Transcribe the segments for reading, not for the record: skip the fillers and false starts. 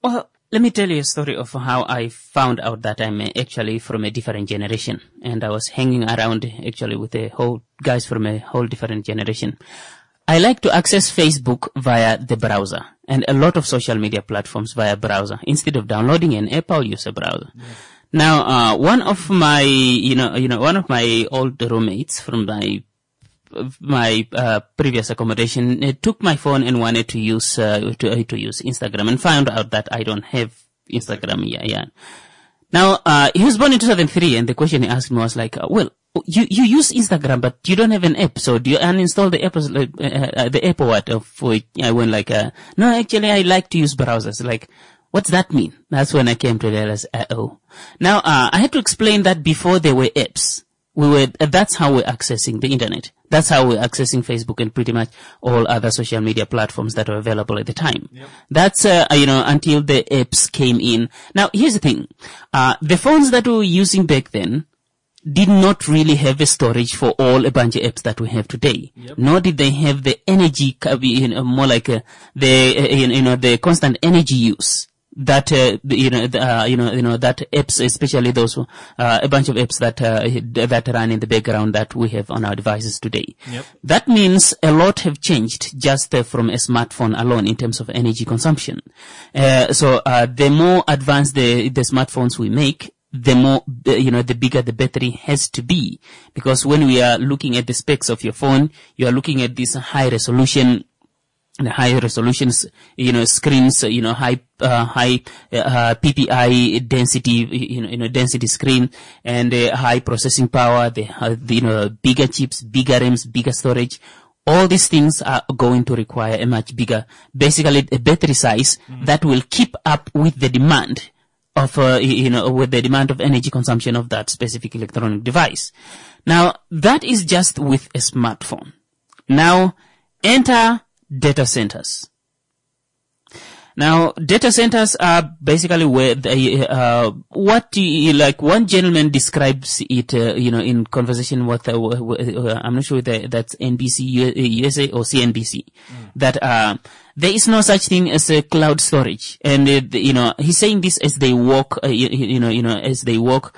Well, let me tell you a story of how I found out that I'm actually from a different generation. And I was hanging around actually with guys from a whole different generation. I like to access Facebook via the browser and a lot of social media platforms via browser. Instead of downloading an app, I'll use a browser. Yeah. Now, one of my old roommates from my previous accommodation took my phone and wanted to use Instagram and found out that I don't have Instagram. Yeah. Now, he was born in 2003 and the question he asked me was like, well, you use Instagram, but you don't have an app, so do you uninstall the app, the app or what? I went like, no, actually I like to use browsers. Like, what's that mean? That's when I came to realize, Now, I had to explain that before there were apps, that's how we're accessing the internet. That's how we're accessing Facebook and pretty much all other social media platforms that were available at the time. Yep. That's, until the apps came in. Now, here's the thing. The phones that we were using back then did not really have a storage for all a bunch of apps that we have today. Yep. Nor did they have the energy, more like, the constant energy use that that apps, especially those a bunch of apps that run in the background that we have on our devices today. Yep. That means a lot have changed just from a smartphone alone in terms of energy consumption. So the more advanced the smartphones we make, the more, the bigger the battery has to be. Because when we are looking at the specs of your phone, you are looking at this high resolution screens, high PPI density, density screen, and high processing power, bigger chips, bigger RAMs, bigger storage. All these things are going to require a much bigger, basically a battery size that will keep up with the demand of, with the demand of energy consumption of that specific electronic device. Now, that is just with a smartphone. Now, enter data centers. Now, data centers are basically where one gentleman describes it, in conversation with, I'm not sure that's NBC USA or CNBC, that, there is no such thing as a cloud storage. And, he's saying this as they walk, as they walk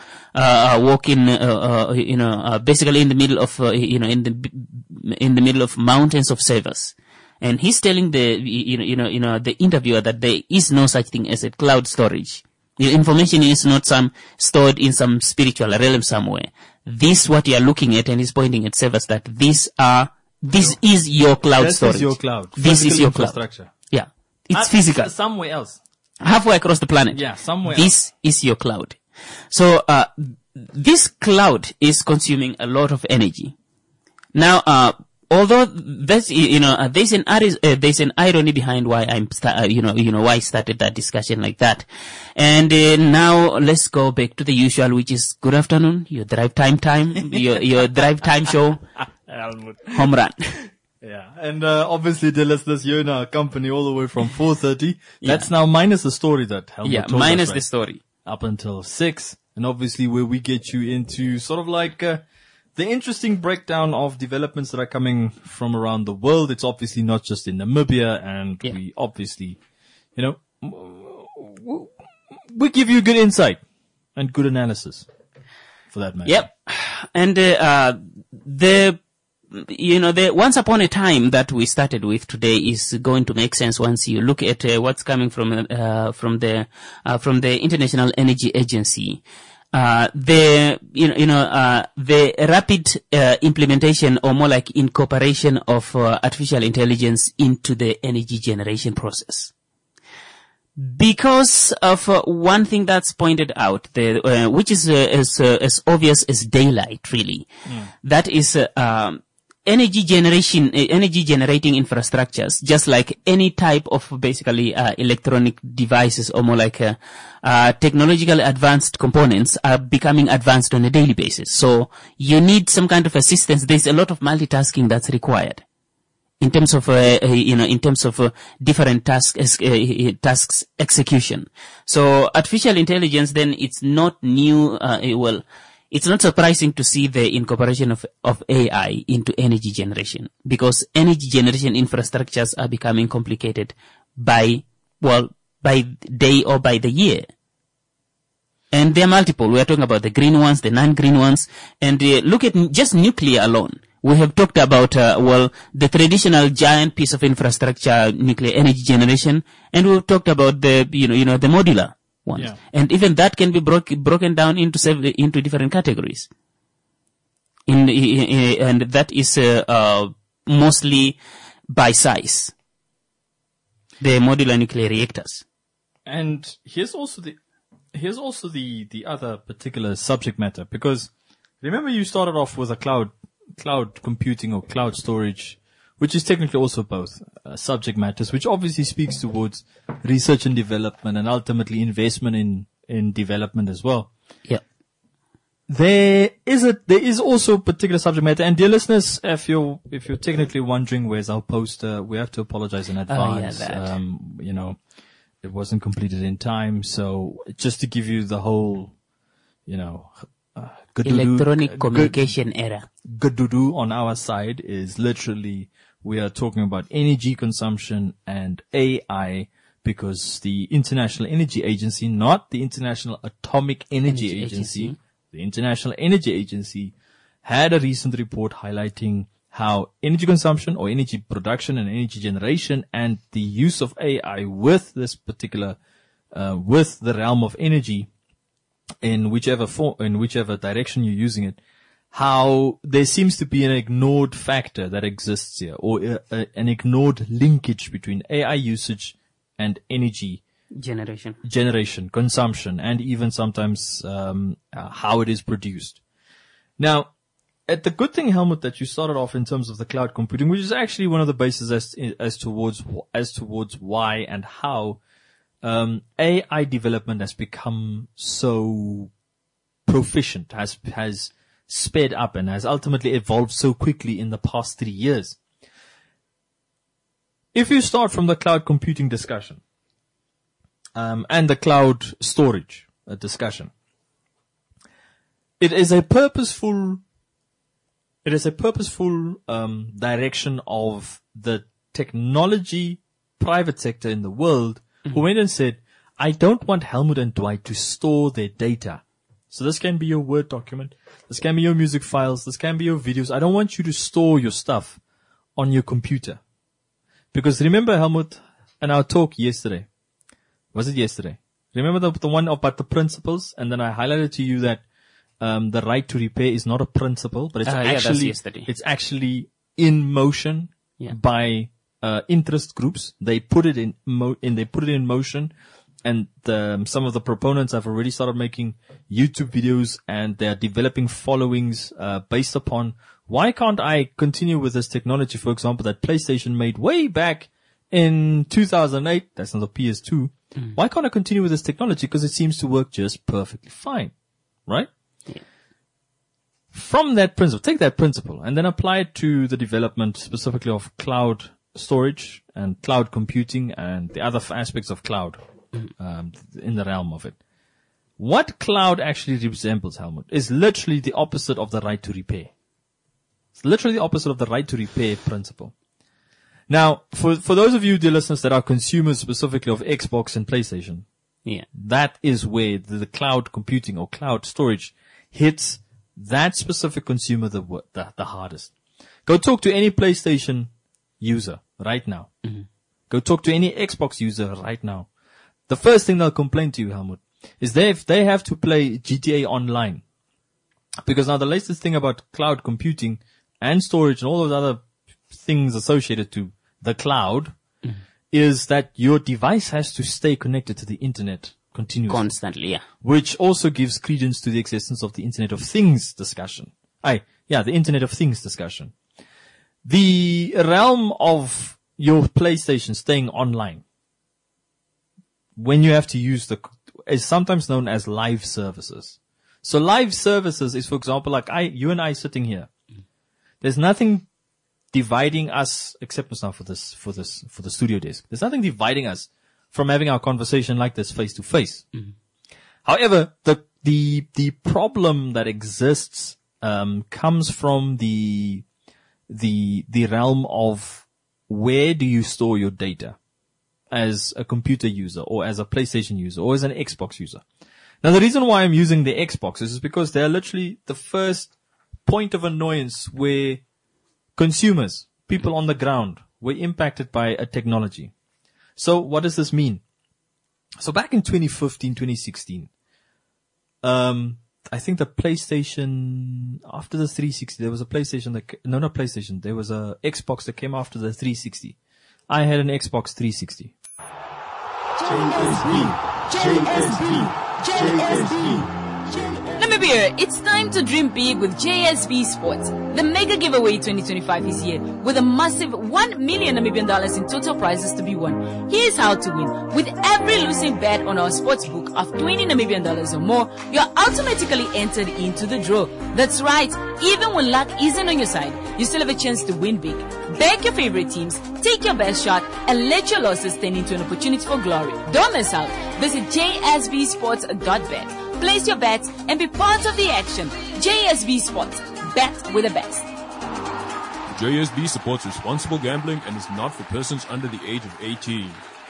basically in the middle of, in the middle of mountains of servers. And he's telling the interviewer that there is no such thing as a cloud storage. The information is not stored in some spiritual realm somewhere. This what you are looking at, and he's pointing at servers that this is your cloud storage. This is your cloud. This is your cloud. Infrastructure. Yeah. It's physical. Somewhere else. Halfway across the planet. Yeah, somewhere This is your cloud. So, this cloud is consuming a lot of energy. Now, although that's, there's an irony behind why why I started that discussion like that. And, now let's go back to the usual, which is good afternoon, your drive time, your drive time show, home run. Yeah. And, obviously the listeners here in our company all the way from 4:30. That's now minus the story that Helmut told minus us, right? the story. Up until 6. And obviously where we get you into sort of like, the interesting breakdown of developments that are coming from around the world. It's obviously not just in Namibia, and we obviously, we give you good insight and good analysis for that matter. Yep. And, the once upon a time that we started with today is going to make sense once you look at what's coming from the International Energy Agency. The rapid implementation, or more like incorporation of artificial intelligence into the energy generation process. Because of one thing that's pointed out, which is as obvious as daylight, really. That is energy generating infrastructures, just like any type of basically electronic devices, or more like technologically advanced components, are becoming advanced on a daily basis. So you need some kind of assistance. There's a lot of multitasking that's required in terms of different tasks execution. So artificial intelligence, then, it's not new. It's not surprising to see the incorporation of AI into energy generation, because energy generation infrastructures are becoming complicated by by day or by the year. And there are multiple. We are talking about the green ones, the non-green ones, and look at just nuclear alone. We have talked about, the traditional giant piece of infrastructure, nuclear energy generation, and we've talked about the, the modular ones. Yeah. And even that can be broken down into different categories. And that is, mostly by size. The modular nuclear reactors. And here's also the other particular subject matter, because remember you started off with a cloud computing or cloud storage, which is technically also both subject matters, which obviously speaks towards research and development and ultimately investment in development as well. Yeah. There is also a particular subject matter, and dear listeners, if you're technically wondering where's our poster, we have to apologize in advance. It wasn't completed in time, so just to give you the whole, electronic communication era. Gadudu on our side is literally, we are talking about energy consumption and AI, because the International Energy Agency, not the International Atomic Energy Agency, the International Energy Agency had a recent report highlighting how energy consumption or energy production and energy generation and the use of AI with this particular, with the realm of energy in whichever direction you're using it, how there seems to be an ignored factor that exists here, or an ignored linkage between AI usage and energy generation, consumption, and even sometimes how it is produced. Now, the good thing, Helmut, that you started off in terms of the cloud computing, which is actually one of the bases as towards why and how AI development has become so proficient, has sped up, and has ultimately evolved so quickly in the past 3 years. If you start from the cloud computing discussion, and the cloud storage discussion, it is a purposeful direction of the technology private sector in the world, who went and said, I don't want Helmut and Dwight to store their data. So this can be your Word document, this can be your music files, this can be your videos. I don't want you to store your stuff on your computer. Because remember, Helmut, and our talk yesterday, was it yesterday? Remember the one about the principles? And then I highlighted to you that the right to repair is not a principle, but it's actually in motion by interest groups. They put it in motion, and some of the proponents have already started making YouTube videos, and they're developing followings based upon, why can't I continue with this technology, for example, that PlayStation made way back in 2008? That's not the PS2. Why can't I continue with this technology? Because it seems to work just perfectly fine, right? Yeah. From that principle, take that principle and then apply it to the development specifically of cloud storage and cloud computing and the other aspects of cloud in the realm of it. What cloud actually resembles, Helmut, is literally the opposite of the right to repair. It's literally the opposite of the right to repair principle. Now, for those of you, dear listeners, that are consumers specifically of Xbox and PlayStation, that is where the cloud computing or cloud storage hits that specific consumer the hardest. Go talk to any PlayStation user right now. Go talk to any Xbox user right now. The first thing they'll complain to you, Helmut, is they have to play GTA Online. Because now the latest thing about cloud computing and storage and all those other things associated to the cloud is that your device has to stay connected to the internet continuously. Constantly, Which also gives credence to the existence of the Internet of Things discussion. The Internet of Things discussion. The realm of your PlayStation staying online, when you have to use is sometimes known as live services. So live services is, for example, like you and I sitting here. There's nothing dividing us, except now for the studio desk. There's nothing dividing us from having our conversation like this face to face. However, the problem that exists, comes from the realm of where do you store your data? as a computer user or as a PlayStation user or as an Xbox user. Now, the reason why I'm using the Xbox is because they're literally the first point of annoyance where consumers, people on the ground, were impacted by a technology. So what does this mean? So back in 2015, 2016, I think the PlayStation, after the 360, there was a PlayStation not PlayStation, there was a Xbox that came after the 360. I had an Xbox 360. JSB. Namibia, it's time to dream big with JSB Sports. The Mega Giveaway 2025 is here with a massive $1 million Namibian in total prizes to be won. Here's how to win. With every losing bet on our sports book of $20 Namibian or more, you're automatically entered into the draw. That's right. Even when luck isn't on your side, you still have a chance to win big. Back your favorite teams, take your best shot, and let your losses turn into an opportunity for glory. Don't miss out. Visit jsbsports.bet. Place your bets and be part of the action. JSB Sports. Bet with the best. JSB supports responsible gambling and is not for persons under the age of 18.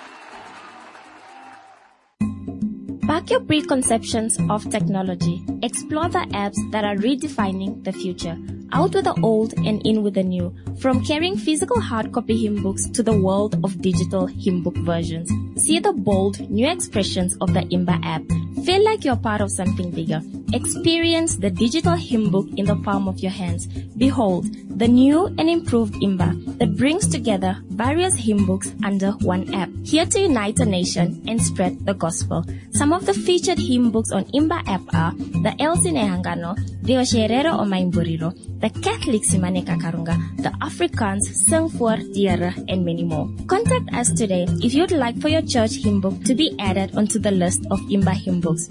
Back your preconceptions of technology. Explore the apps that are redefining the future. Out with the old and in with the new. From carrying physical hard copy hymn books to the world of digital hymn book versions. See the bold, new expressions of the Imba app. Feel like you're part of something bigger. Experience the digital hymn book in the palm of your hands. Behold, the new and improved Imba that brings together various hymn books under one app. Here to unite a nation and spread the gospel. Some of the featured hymn books on Imba app are the El Sinehangano, the Osherero o Maimburiro, the Catholic Simaneka Karunga, the Afrikaans Sing voor Diere, and many more. Contact us today if you'd like for your church hymn book to be added onto the list of Imba hymn books.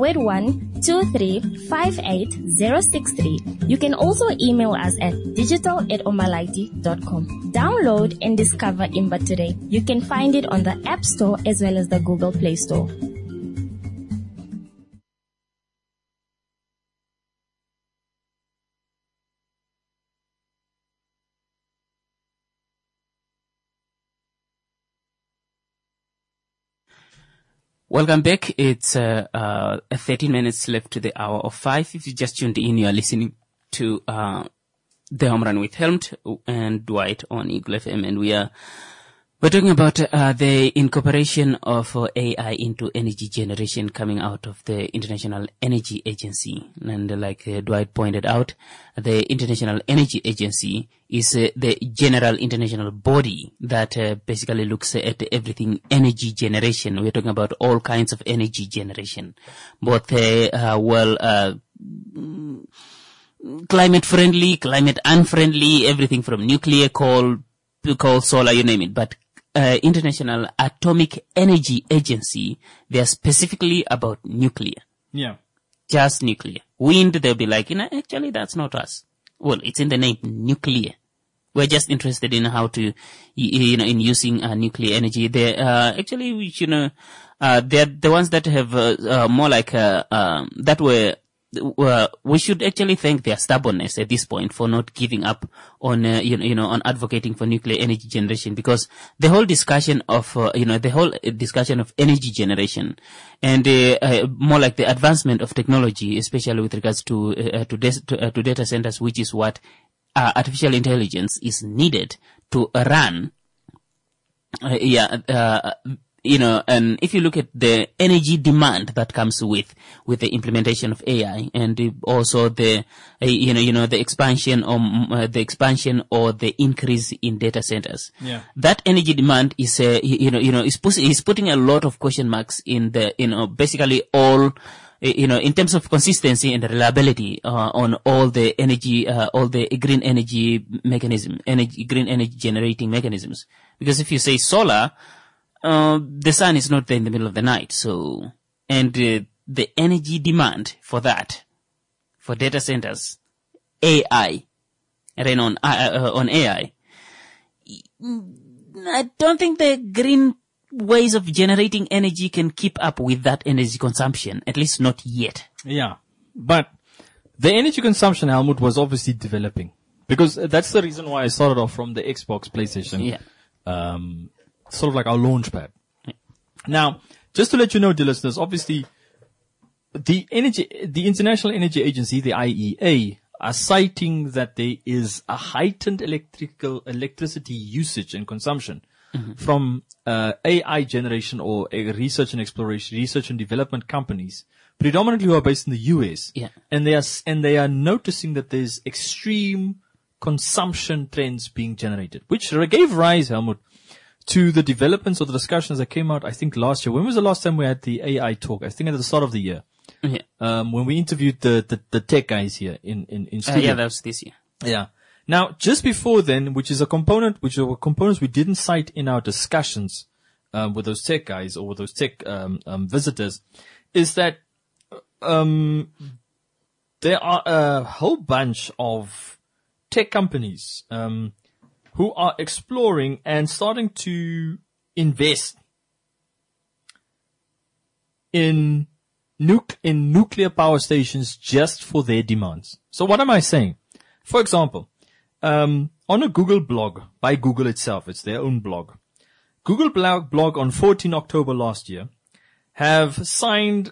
081-2358-063. You can also email us at digital@omalaiti.com. Download and discover Imba today. You can find it on the App Store as well as the Google Play Store. Welcome back. It's 13 minutes left to the hour of 5. If you just tuned in, you are listening to The Home Run with Helmut and Dwight on Eagle FM, and we're talking about the incorporation of AI into energy generation coming out of the International Energy Agency. And like Dwight pointed out, the International Energy Agency is the general international body that basically looks at everything energy generation. We're talking about all kinds of energy generation, both climate friendly, climate unfriendly, everything from nuclear, coal, solar, you name it. But International Atomic Energy Agency, they are specifically about nuclear. Yeah. Just nuclear. Wind, they'll be like, actually that's not us. Well, it's in the name, nuclear. We're just interested in how to, in using nuclear energy. They're actually, they're the ones that have more like that were. We should actually thank their stubbornness at this point for not giving up on, on advocating for nuclear energy generation, because the whole discussion of, energy generation and, more like the advancement of technology, especially with regards to data centers, which is what, artificial intelligence is needed to run, and if you look at the energy demand that comes with the implementation of AI, and also the expansion or the increase in data centers, that energy demand is is putting a lot of question marks in the basically all. In terms of consistency and reliability on all the energy, all the green energy green energy generating mechanisms. Because if you say solar, the sun is not there in the middle of the night. So, and the energy demand for that, for data centers, AI, and on AI, I don't think the green ways of generating energy can keep up with that energy consumption, at least not yet. Yeah. But the energy consumption, Helmut, was obviously developing, because that's the reason why I started off from the Xbox, PlayStation. Yeah. sort of like our launch pad. Now, just to let you know, dear listeners, obviously, the International Energy Agency, the IEA, are citing that there is a heightened electricity usage and consumption from AI generation or research and development companies, predominantly who are based in the US. Yeah. And they are noticing that there's extreme consumption trends being generated, which gave rise, Helmut, to the developments or the discussions that came out, I think, last year. When was the last time we had the AI talk? I think at the start of the year. Yeah. When we interviewed the tech guys here in studio. Yeah, that was this year. Yeah. Now, just before then, which are components we didn't cite in our discussions, with those tech guys or with those tech, visitors, is that, there are a whole bunch of tech companies, who are exploring and starting to invest in nuclear power stations just for their demands. So what am I saying? For example, on a Google blog by Google itself, it's their own blog. Google blog on 14 October last year have signed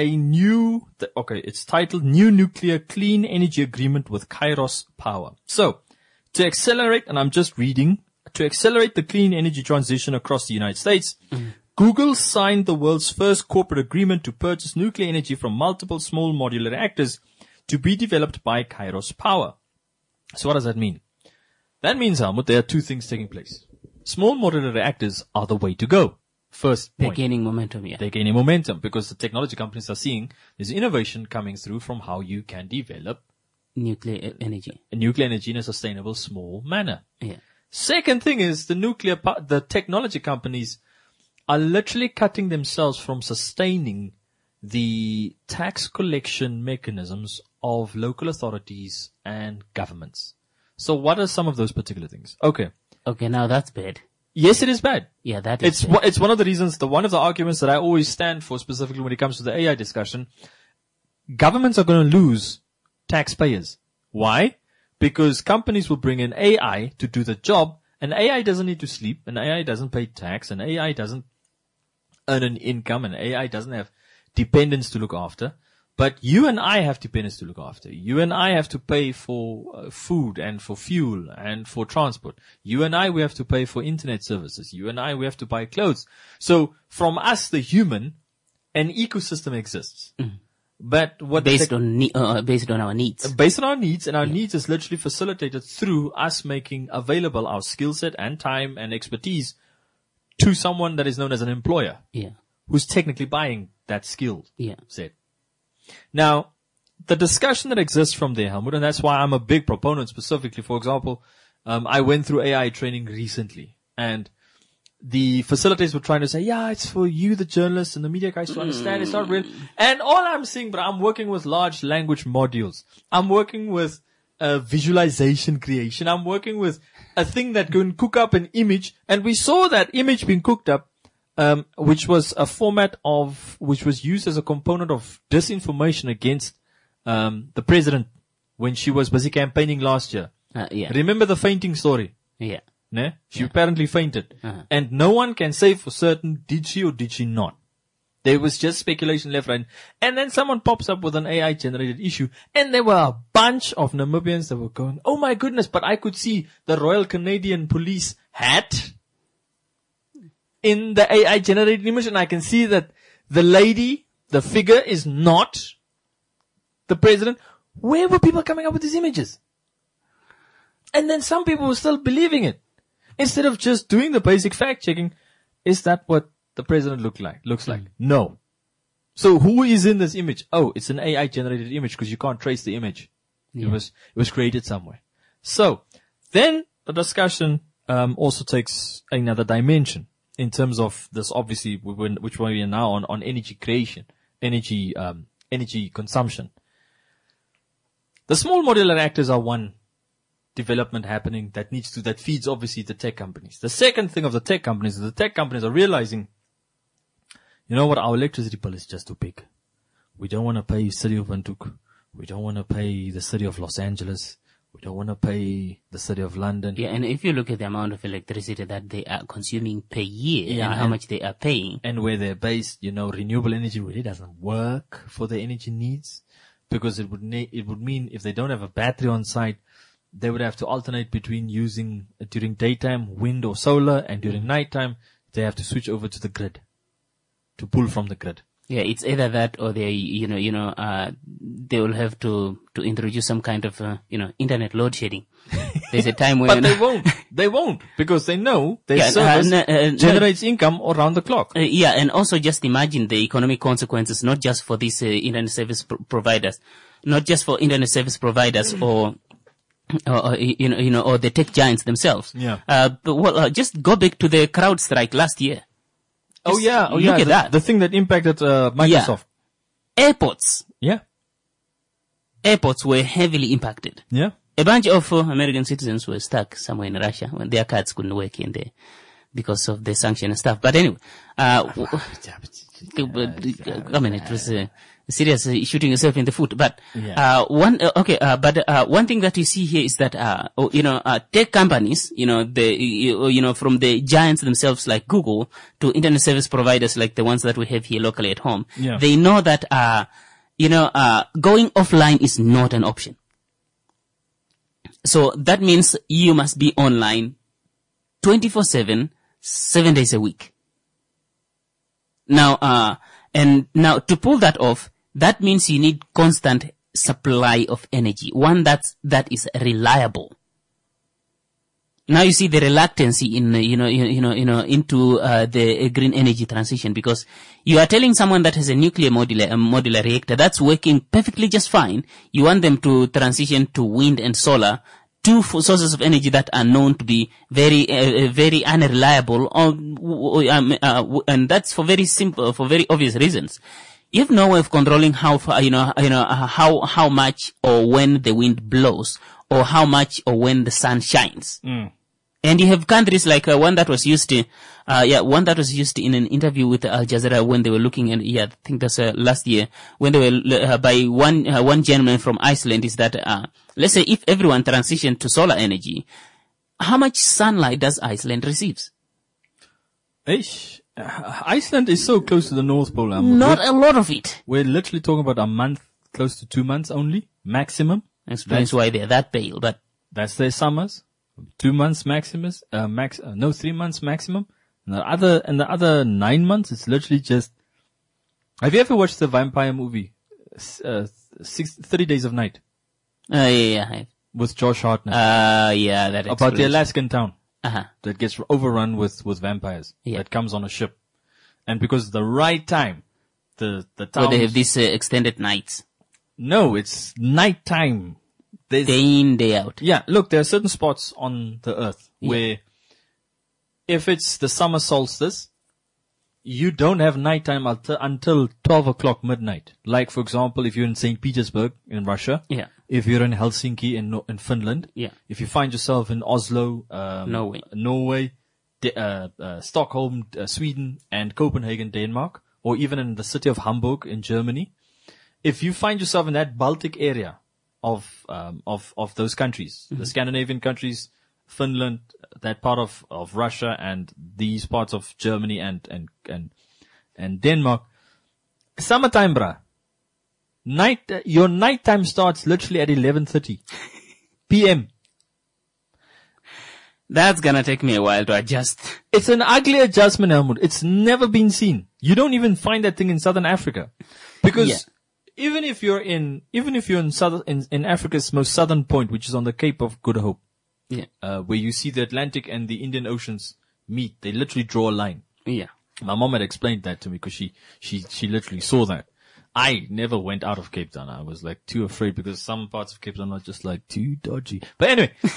it's titled New Nuclear Clean Energy Agreement with Kairos Power. So, to accelerate, and I'm just reading, to accelerate the clean energy transition across the United States, Google signed the world's first corporate agreement to purchase nuclear energy from multiple small modular reactors to be developed by Kairos Power. So what does that mean? That means, Helmut, there are two things taking place. Small modular reactors are the way to go. First point. They're gaining momentum, yeah. They're gaining momentum because the technology companies are seeing there's innovation coming through from how you can develop Nuclear energy. nuclear energy in a sustainable, small manner. Yeah. Second thing is the technology companies are literally cutting themselves from sustaining the tax collection mechanisms of local authorities and governments. So what are some of those particular things? Okay, now that's bad. yes, it is bad. Yeah, that is bad. It's one of the reasons, one of the arguments that I always stand for, specifically when it comes to the AI discussion. Governments are going to lose taxpayers. Why? Because companies will bring in AI to do the job, and AI doesn't need to sleep, and AI doesn't pay tax, and AI doesn't earn an income, and AI doesn't have dependents to look after. But you and I have dependents to look after. You and I have to pay for food and for fuel and for transport. You and I, we have to pay for internet services. You and I, we have to buy clothes. So from us, the human, an ecosystem exists. But what Based on our needs. based on our needs, and our needs is literally facilitated through us making available our skill set and time and expertise to someone that is known as an employer, Yeah. who's technically buying that skill Yeah. set. Now, the discussion that exists from there, Helmut, and that's why I'm a big proponent specifically. For example, I went through AI training recently, and the facilitators were trying to say, yeah, it's for you, the journalists and the media guys, to understand. It's not real. And all I'm saying, but I'm working with large language modules. I'm working with visualization creation. I'm working with a thing that can cook up an image. And we saw that image being cooked up, which was a format which was used as a component of disinformation against the president when she was busy campaigning last year. Yeah. Remember the fainting story? Yeah. Ne? She apparently fainted. And no one can say for certain, did she or did she not? There was just speculation left, right. And then someone pops up with an AI generated issue, and there were a bunch of Namibians that were going, oh my goodness, but I could see the Royal Canadian Police hat in the AI generated image, and I can see that the figure is not the president. Where were people coming up with these images? And then some people were still believing it. Instead of just doing the basic fact checking, is that what the president looks like? No. So who is in this image? Oh, it's an AI generated image because you can't trace the image. Yeah. It was created somewhere. So then the discussion, also takes another dimension in terms of this, obviously, which we are now on energy creation, energy consumption. The small modular reactors are one development happening that feeds obviously the tech companies. The second thing of the tech companies is the tech companies are realizing, you know what, our electricity bill is just too big. We don't want to pay city of Windhoek. We don't want to pay the city of Los Angeles. We don't want to pay the city of London. Yeah, and if you look at the amount of electricity that they are consuming per year Yeah, and how and- much they are paying. And where they're based, renewable energy really doesn't work for their energy needs, because it would mean if they don't have a battery on site, they would have to alternate between using during daytime wind or solar, and during nighttime they have to switch over to the grid to pull from the grid. Yeah, it's either that or they they will have to introduce some kind of, internet load shedding. There's a time when... But they won't, because they know their service generates income around the clock. Yeah, and also just imagine the economic consequences, not just for these internet service providers, not just for internet service providers or the tech giants themselves. Yeah. But just go back to the crowd strike last year. Look at that. The thing that impacted Microsoft. Airports were heavily impacted. Yeah. A bunch of American citizens were stuck somewhere in Russia when their cards couldn't work in there because of the sanction and stuff. But anyway, it was serious shooting yourself in the foot. But one thing that you see here is that tech companies, from the giants themselves like Google to internet service providers like the ones that we have here locally at home, they know that going offline is not an option. So that means you must be online 24/7, 7 days a week. Now to pull that off, that means you need constant supply of energy, one that is reliable. Now you see the reluctancy in into the green energy transition, because you are telling someone that has a modular reactor that's working perfectly just fine. You want them to transition to wind and solar, two sources of energy that are known to be very unreliable, and that's for very obvious reasons. You have no way of controlling how much or when the wind blows, or how much or when the sun shines. And you have countries like one that was used in an interview with Al Jazeera when they were looking at, I think that's last year, when they were by one gentleman from Iceland, is that let's say if everyone transitioned to solar energy, how much sunlight does Iceland receive? Iceland is so close to the North Pole. Not a lot of it. We're literally talking about a month, close to 2 months only, maximum. Explains why they're that pale, but that's their summers. 2 months maximum, 3 months maximum. And the other 9 months, it's literally just, have you ever watched the vampire movie, 30 Days of Night? Yeah. With Josh Hartnett. That about the Alaskan town. Uh-huh. That gets overrun with vampires. Yeah. That comes on a ship. And because the right time, the town. So they have these extended nights. No, it's nighttime. Day in, day out. Yeah, look, there are certain spots on the earth where if it's the summer solstice, you don't have nighttime until 12 o'clock midnight. Like, for example, if you're in St. Petersburg in Russia. Yeah. If you're in Helsinki in Finland. Yeah. If you find yourself in Oslo, Norway, Stockholm, Sweden, and Copenhagen, Denmark, or even in the city of Hamburg in Germany. If you find yourself in that Baltic area of those countries, the Scandinavian countries, Finland, that part of Russia, and these parts of Germany and Denmark, summertime, bruh. Your nighttime starts literally at 11:30 p.m. That's gonna take me a while to adjust. It's an ugly adjustment, Helmut. It's never been seen. You don't even find that thing in Southern Africa, because even if you're in Africa's most southern point, which is on the Cape of Good Hope, where you see the Atlantic and the Indian Oceans meet, they literally draw a line. Yeah. My mom had explained that to me because she literally saw that. I never went out of Cape Town. I was like too afraid because some parts of Cape Town are just like too dodgy. But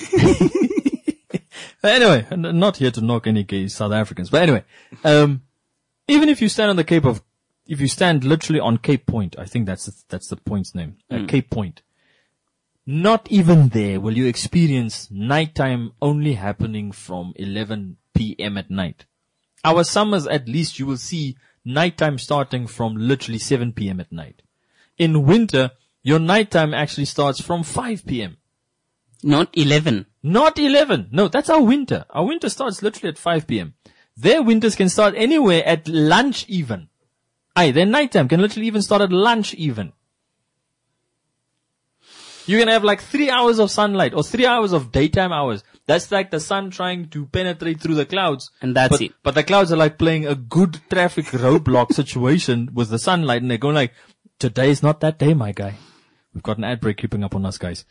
anyway, not here to knock any gay South Africans. But anyway, even if you stand on if you stand literally on Cape Point, I think that's the point's name, Cape Point. Not even there will you experience nighttime only happening from 11 p.m. at night. Our summers, at least, you will see nighttime starting from literally 7 p.m. at night. In winter, your nighttime actually starts from 5 p.m. Not 11. Not 11. No, that's our winter. Our winter starts literally at 5 p.m. Their winters can start anywhere at lunch even. Their nighttime can literally even start at lunch even. You can have like 3 hours of sunlight or 3 hours of daytime hours. That's like the sun trying to penetrate through the clouds. And that's it. But the clouds are like playing a good traffic roadblock situation with the sunlight, and they're going like, today is not that day, my guy. We've got an ad break creeping up on us, guys.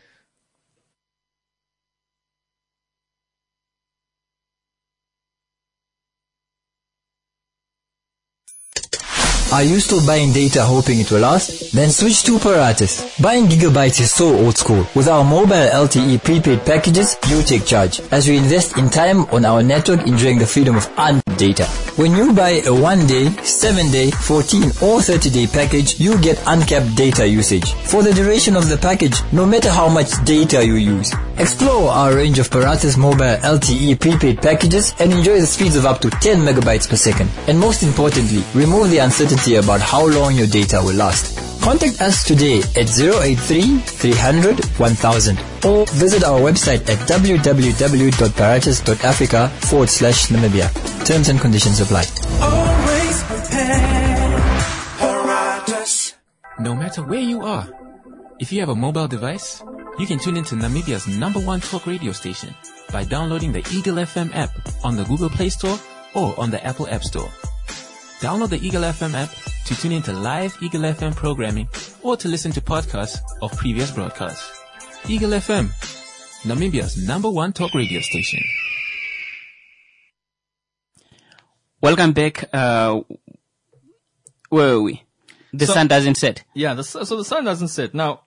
Are you still buying data hoping it will last? Then switch to Paratus. Buying gigabytes is so old school. With our mobile LTE prepaid packages, you take charge, as we invest in time on our network, enjoying the freedom of unlimited data. When you buy a 1-day, 7-day, 14 or 30-day package, you get uncapped data usage for the duration of the package, no matter how much data you use. Explore our range of Paratus mobile LTE prepaid packages and enjoy the speeds of up to 10 megabytes per second. And most importantly, remove the uncertainty about how long your data will last. Contact us today at 083-300-1000 or visit our website at www.paratus.africa/Namibia. Terms and conditions apply. Always prepare. Paratus. No matter where you are, if you have a mobile device, you can tune into Namibia's #1 talk radio station by downloading the Eagle FM app on the Google Play Store or on the Apple App Store. Download the Eagle FM app to tune into live Eagle FM programming or to listen to podcasts of previous broadcasts. Eagle FM, Namibia's #1 talk radio station. Welcome back. Where are we? The sun doesn't set. Yeah, so the sun doesn't set. Now,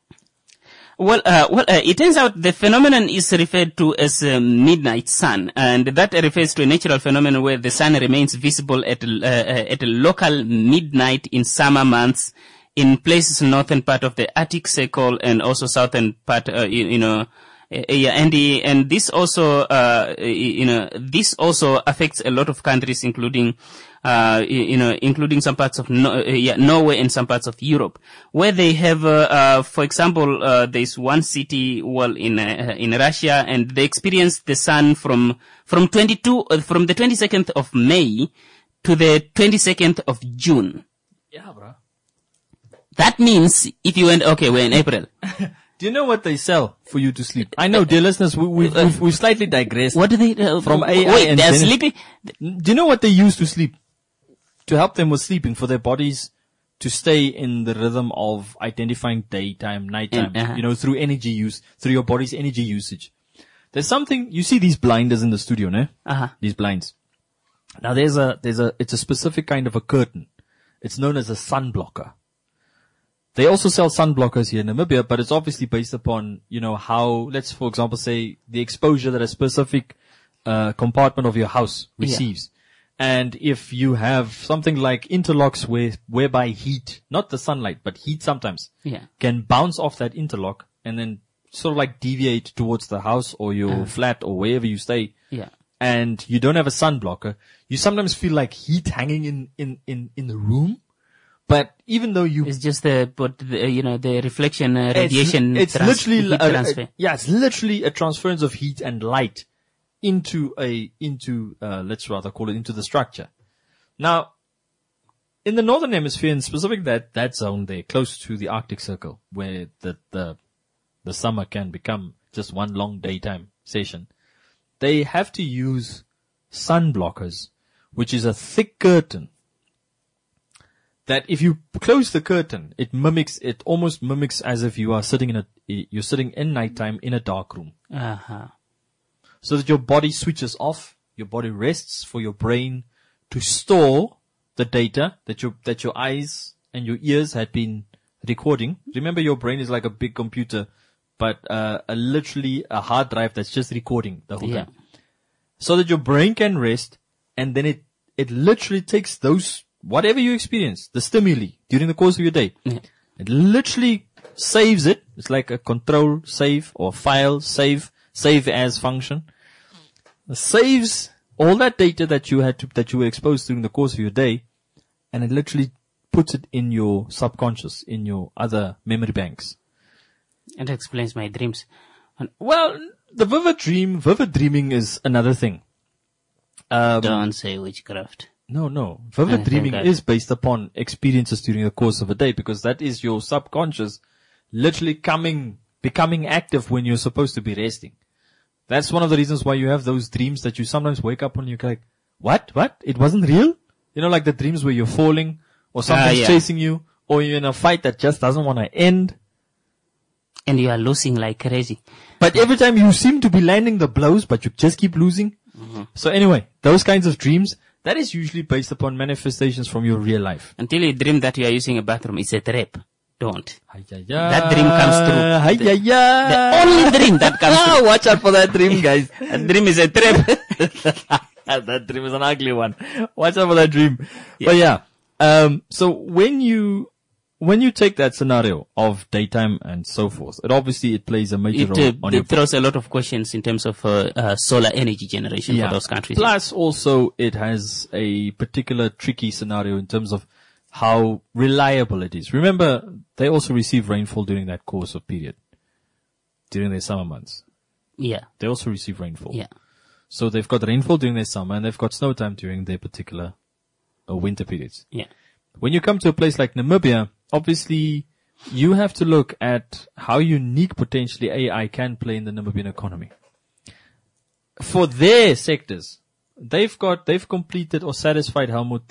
it turns out the phenomenon is referred to as midnight sun, and that refers to a natural phenomenon where the sun remains visible at a local midnight in summer months in places northern part of the Arctic Circle and also southern part, and this also, this also affects a lot of countries, including some parts of Norway and some parts of Europe, where they have, for example, there's one city, in Russia, and they experience the sun from the 22nd of May to the 22nd of June. yeah, bro. That means if you went, we're in April. Do you know what they sell for you to sleep? I know, dear listeners, we've slightly digressed. What do they, from AI wait, and they're sleeping? Do you know what they use to sleep? To help them with sleeping, for their bodies to stay in the rhythm of identifying daytime, nighttime, through energy use, through your body's energy usage. There's something, you see these blinders in the studio, no? These blinds. Now it's a specific kind of a curtain. It's known as a sun blocker. They also sell sun blockers here in Namibia, but it's obviously based upon, how, let's for example say, the exposure that a specific, compartment of your house receives. Yeah. And if you have something like interlocks whereby heat, not the sunlight, but heat sometimes, can bounce off that interlock and then sort of like deviate towards the house or your flat or wherever you stay. Yeah. And you don't have a sun blocker, you sometimes feel like heat hanging in the room. But even though it's just the reflection, radiation. It's literally, it's literally a transference of heat and light into let's rather call it into the structure. Now, in the northern hemisphere, in specific that zone there, close to the Arctic Circle, where the summer can become just one long daytime session, they have to use sun blockers, which is a thick curtain. That if you close the curtain, it almost mimics as if you are sitting in nighttime in a dark room. So that your body switches off, your body rests for your brain to store the data that your eyes and your ears had been recording. Remember, your brain is like a big computer, but literally a hard drive that's just recording the whole time. So that your brain can rest, and then it literally takes those, whatever you experience, the stimuli during the course of your day, it literally saves it. It's like a control save or file save as function. It saves all that data that you were exposed to during the course of your day, and it literally puts it in your subconscious, in your other memory banks. And explains my dreams. Well, the vivid dreaming is another thing. Don't say witchcraft. No. Vivid Thank dreaming God. is based upon experiences during the course of a day, because that is your subconscious literally becoming active when you're supposed to be resting. That's one of the reasons why you have those dreams that you sometimes wake up and you're like, what? It wasn't real? You know, like the dreams where you're falling or something's yeah. chasing you, or you're in a fight that just doesn't want to end. And you are losing like crazy. But every time you seem to be landing the blows, but you just keep losing. Mm-hmm. So anyway, those kinds of dreams, that is usually based upon manifestations from your real life. Until you dream that you are using a bathroom, it's a trap. Don't. That That dream comes true. The only dream that comes true. Watch out for that dream, guys. That dream is a trap. That dream is an ugly one. Watch out for that dream. But yeah, so when you take that scenario of daytime and so forth, it plays a major role on your It throws a lot of questions in terms of solar energy generation for those countries. Plus, also, it has a particular tricky scenario in terms of how reliable it is. Remember, they also receive rainfall during that course of period, during their summer months. Yeah. They also receive rainfall. Yeah. So they've got rainfall during their summer and they've got snow time during their particular winter periods. Yeah. When you come to a place like Namibia, obviously you have to look at how unique potentially AI can play in the Namibian economy. For their sectors, they've completed or satisfied Helmut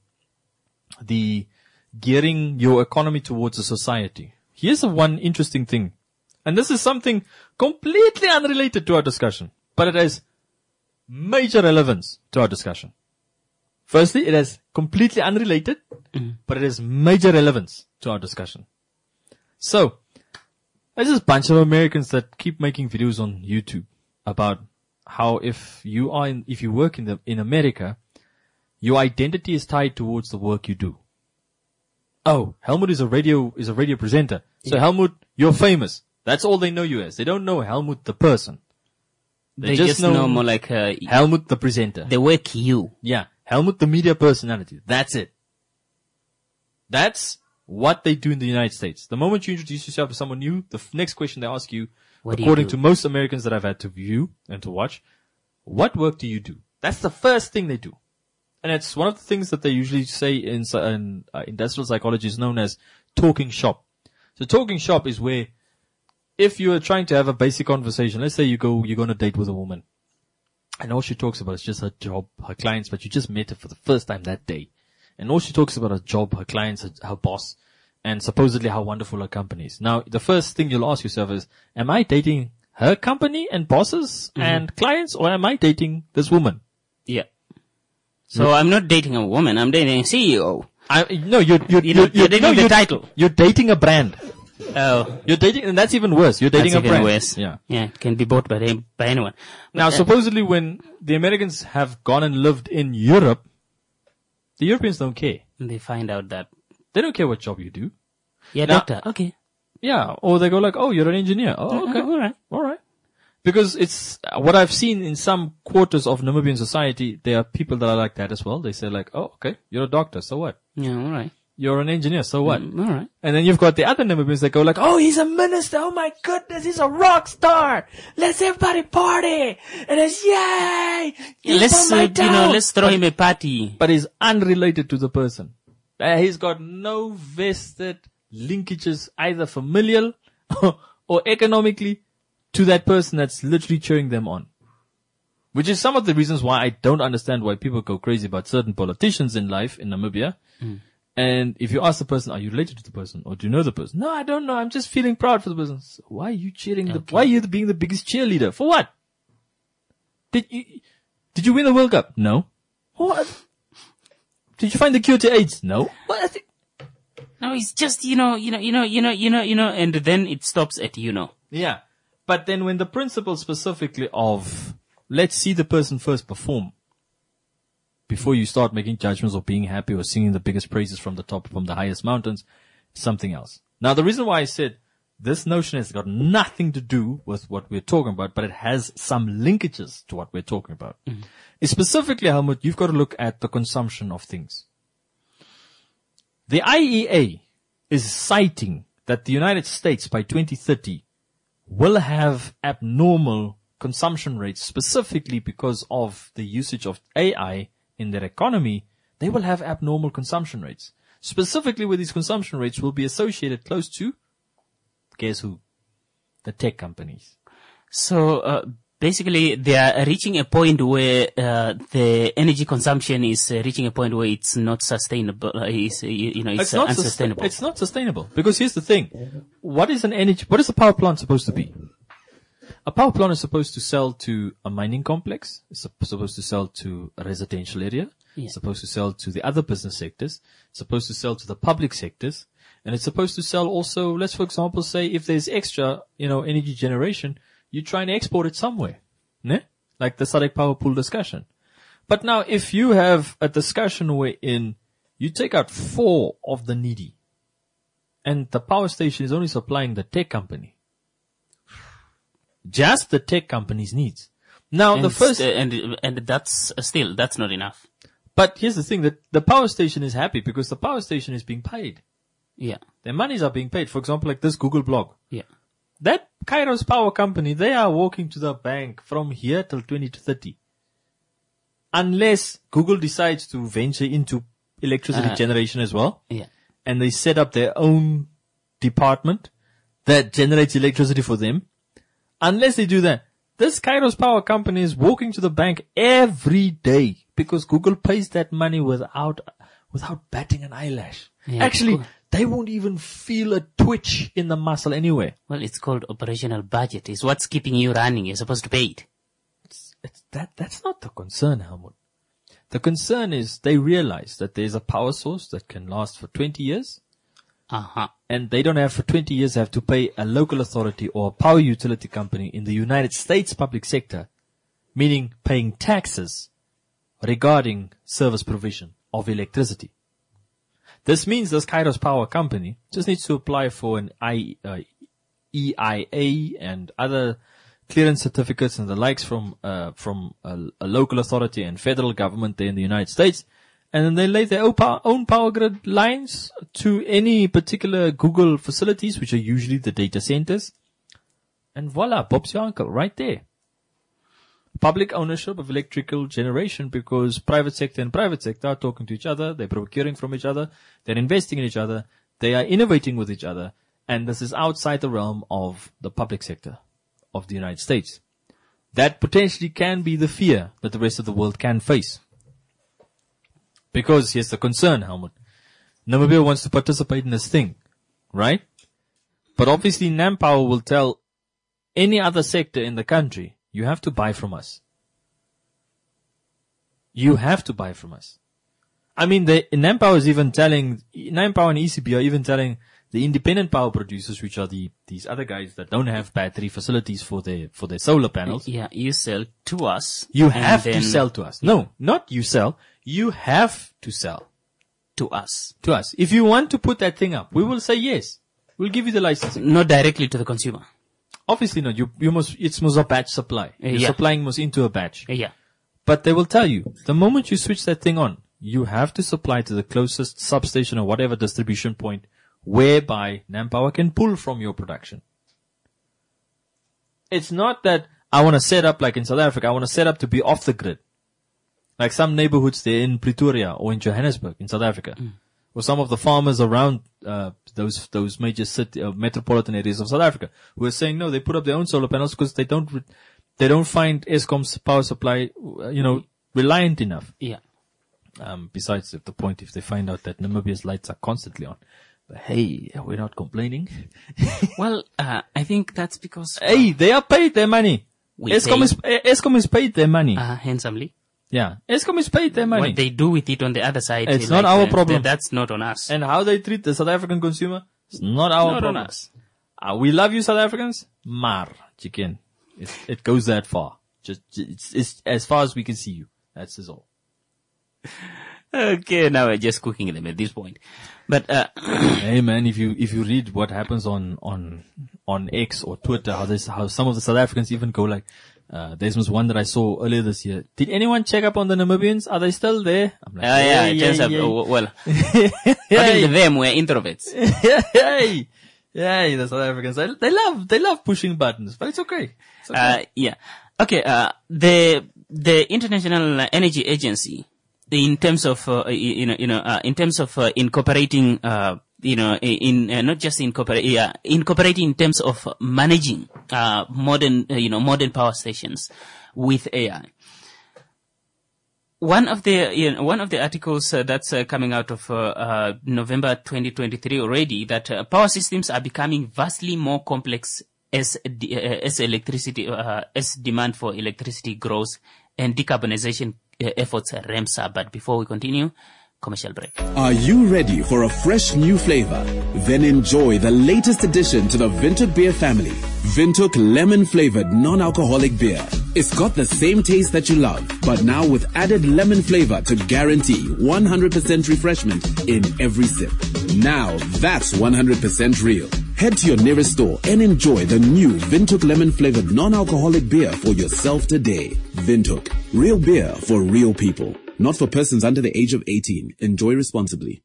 the gearing your economy towards a society. Here's the one interesting thing. And this is something completely unrelated to our discussion, but it has major relevance to our discussion. Firstly, it is completely unrelated, but it has major relevance to our discussion. So, there's this bunch of Americans that keep making videos on YouTube about how if you work in America, your identity is tied towards the work you do. Oh, Helmut is a radio presenter. So Helmut, you're famous. That's all they know you as. They don't know Helmut the person. They just know more like Helmut the presenter. the work you. Yeah. Helmut the media personality. That's it. That's what they do in the United States. The moment you introduce yourself to someone new, the next question they ask you, What do you according do? to most Americans that I've had to view and to watch, what work do you do? That's the first thing they do. And it's one of the things that they usually say in industrial psychology is known as talking shop. So talking shop is where if you are trying to have a basic conversation, let's say you're going on a date with a woman and all she talks about is just her job, her clients, but you just met her for the first time that day. And all she talks about is her job, her clients, her boss, and supposedly how wonderful her company is. Now, the first thing you'll ask yourself is, am I dating her company and bosses and clients, or am I dating this woman? Yeah. So I'm not dating a woman. I'm dating a CEO. You're dating the title. You're dating a brand. Oh, You're dating, and that's even worse. You're dating that's a even brand. worse. Yeah. Yeah, it can be bought by anyone. Now, supposedly when the Americans have gone and lived in Europe, the Europeans don't care. They find out that. They don't care what job you do. Yeah, Now- doctor. Okay. Yeah. Or they go like, oh, you're an engineer. Oh, okay. All right. All right. Because it's what I've seen in some quarters of Namibian society, there are people that are like that as well. They say like, oh, okay, you're a doctor, so what? Yeah, all right. You're an engineer, so what? All right. And then you've got the other Namibians that go like, oh, he's a minister. Oh my goodness, he's a rock star. Let's everybody party. And it's yay. Let's let's throw him a party. But he's unrelated to the person. He's got no vested linkages, either familial or economically, to that person that's literally cheering them on. Which is some of the reasons why I don't understand why people go crazy about certain politicians in life in Namibia. And if you ask the person, are you related to the person or do you know the person? No, I don't know. I'm just feeling proud for the person. So why are you cheering? Why are you being the biggest cheerleader? For what? Did you win the World Cup? No. What? Did you find the cure to AIDS? No. What? No, it's just, and then it stops at, Yeah. But then when the principle specifically of let's see the person first perform before you start making judgments or being happy or singing the biggest praises from the top, from the highest mountains, something else. Now, the reason why I said this notion has got nothing to do with what we're talking about, but it has some linkages to what we're talking about. Is specifically, Helmut, you've got to look at the consumption of things. The IEA is citing that the United States by 2030 will have abnormal consumption rates, specifically because of the usage of AI in their economy. They will have abnormal consumption rates. Specifically where these consumption rates will be associated close to, guess who? The tech companies. So, basically, they are reaching a point where the energy consumption is reaching a point where it's not sustainable. It's not unsustainable. It's not sustainable because here's the thing: what is a power plant supposed to be? A power plant is supposed to sell to a mining complex. It's supposed to sell to a residential area. Yeah. It's supposed to sell to the other business sectors. It's supposed to sell to the public sectors, and it's supposed to sell also. Let's, for example, say if there's extra, energy generation, you try and export it somewhere, ne? Like the SADC Power Pool discussion. But now, if you have a discussion wherein you take out 4 of the needy, and the power station is only supplying the tech company, just the tech company's needs. Now, and the first, and that's not enough. But here's the thing: that the power station is happy because the power station is being paid. Yeah, Their monies are being paid. For example, like this Google blog. yeah. That Kairos Power Company, they are walking to the bank from here till 2030. Unless Google decides to venture into electricity generation as well. Yeah. And they set up their own department that generates electricity for them. Unless they do that, this Kairos Power Company is walking to the bank every day because Google pays that money without batting an eyelash. Yeah, Actually, cool. they won't even feel a twitch in the muscle anyway. Well, it's called operational budget. It's what's keeping you running. You're supposed to pay it. That's not the concern, Helmut. The concern is they realize that there's a power source that can last for 20 years. Uh-huh. And they don't have for 20 years have to pay a local authority or a power utility company in the United States public sector, meaning paying taxes regarding service provision of electricity. This means this Kairos Power Company just needs to apply for an EIA and other clearance certificates and the likes from a local authority and federal government there in the United States. And then they lay their own power grid lines to any particular Google facilities, which are usually the data centers. And voila, Bob's your uncle right there. Public ownership of electrical generation because private sector and private sector are talking to each other. They're procuring from each other. They're investing in each other. They are innovating with each other. And this is outside the realm of the public sector of the United States. That potentially can be the fear that the rest of the world can face. Because here's the concern, Helmut. Namibia wants to participate in this thing, right? But obviously NamPower will tell any other sector in the country, you have to buy from us. You have to buy from us. I mean, NamPower is even telling, NamPower and ECB are even telling the independent power producers, which are these other guys that don't have battery facilities for their solar panels. Yeah, you sell to us. You have to sell to us. No, not you sell. You have to sell to us. To us. If you want to put that thing up, we will say yes. We'll give you the license. Not directly to the consumer. Obviously not. You must, it's must a batch supply. You're supplying must into a batch. Yeah. But they will tell you, the moment you switch that thing on, you have to supply to the closest substation or whatever distribution point whereby NamPower can pull from your production. It's not that I want to set up like in South Africa, I want to set up to be off the grid. Like some neighborhoods there in Pretoria or in Johannesburg in South Africa. Or some of the farmers around those major city metropolitan areas of South Africa who are saying no, they put up their own solar panels because they don't find Eskom's power supply, reliant enough. Yeah. Besides the point if they find out that Namibia's lights are constantly on. But hey, we're not complaining. Well, I think that's because hey, they are paid their money. Eskom is paid their money. Handsomely. Yeah. Eskom is paid their money. What they do with it on the other side. It's not our problem. That's not on us. And how they treat the South African consumer, it's not our problem. On us. We love you South Africans, maar, chicken. It goes that far. It's as far as we can see you. That's all. Okay, now we're just cooking them at this point. But, hey man, if you read what happens on X or Twitter, how some of the South Africans even go like, there's one that I saw earlier this year. Did anyone check up on the Namibians? Are they still there? I'm like, well, according to them, we're introverts. Hey, Yeah, the South Africans, they love pushing buttons, but it's okay. Yeah. Okay, the International Energy Agency, in terms of, incorporating, not just incorporating in terms of managing, modern power stations with AI. One of the articles that's coming out of November 2023 already, that power systems are becoming vastly more complex as demand for electricity grows and decarbonization efforts ramps up. But before we continue, commercial break. Are you ready for a fresh new flavor? Then enjoy the latest addition to the Windhoek beer family. Windhoek lemon flavored non-alcoholic beer. It's got the same taste that you love, but now with added lemon flavor to guarantee 100% refreshment in every sip. Now that's 100% real. Head to your nearest store and enjoy the new Windhoek lemon flavored non-alcoholic beer for yourself today. Windhoek, real beer for real people. Not for persons under the age of 18. Enjoy responsibly.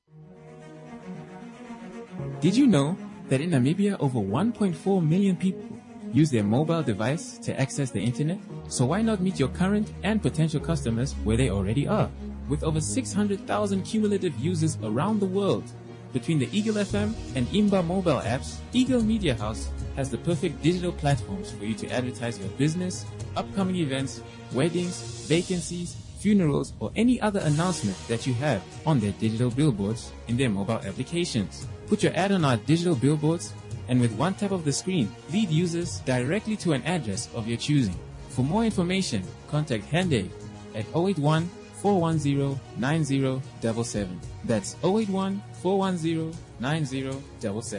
Did you know that in Namibia over 1.4 million people use their mobile device to access the internet? So why not meet your current and potential customers where they already are? With over 600,000 cumulative users around the world, between the Eagle FM and Imba mobile apps, Eagle Media House has the perfect digital platforms for you to advertise your business, upcoming events, weddings, vacancies, funerals, or any other announcement that you have on their digital billboards in their mobile applications. Put your ad on our digital billboards, and with one tap of the screen, lead users directly to an address of your choosing. For more information, contact Hande at 081 410 9077. That's 081 410 9077.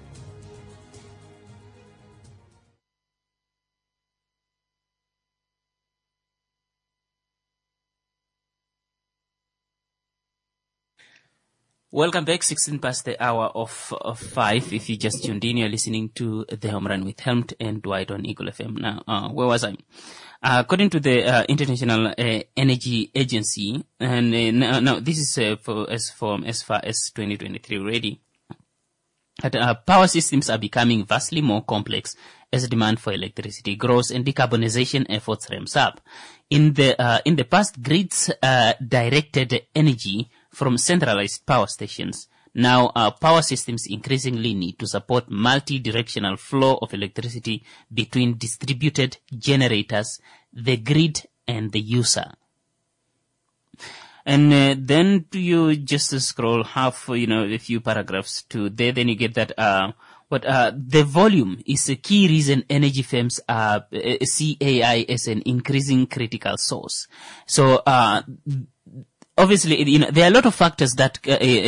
Welcome back, 16 past the hour of 5. If you just tuned in, you're listening to The Home Run with Helmut and Dwight on Eagle FM. Now, where was I? According to the International Energy Agency, and now this is as far as 2023 already, that power systems are becoming vastly more complex as demand for electricity grows and decarbonization efforts ramps up. In the past, grids directed energy from centralized power stations. Now, power systems increasingly need to support multi-directional flow of electricity between distributed generators, the grid, and the user. And then you just scroll a few paragraphs to there, then you get that the volume is a key reason energy firms see AI as an increasing critical source. So obviously, there are a lot of factors that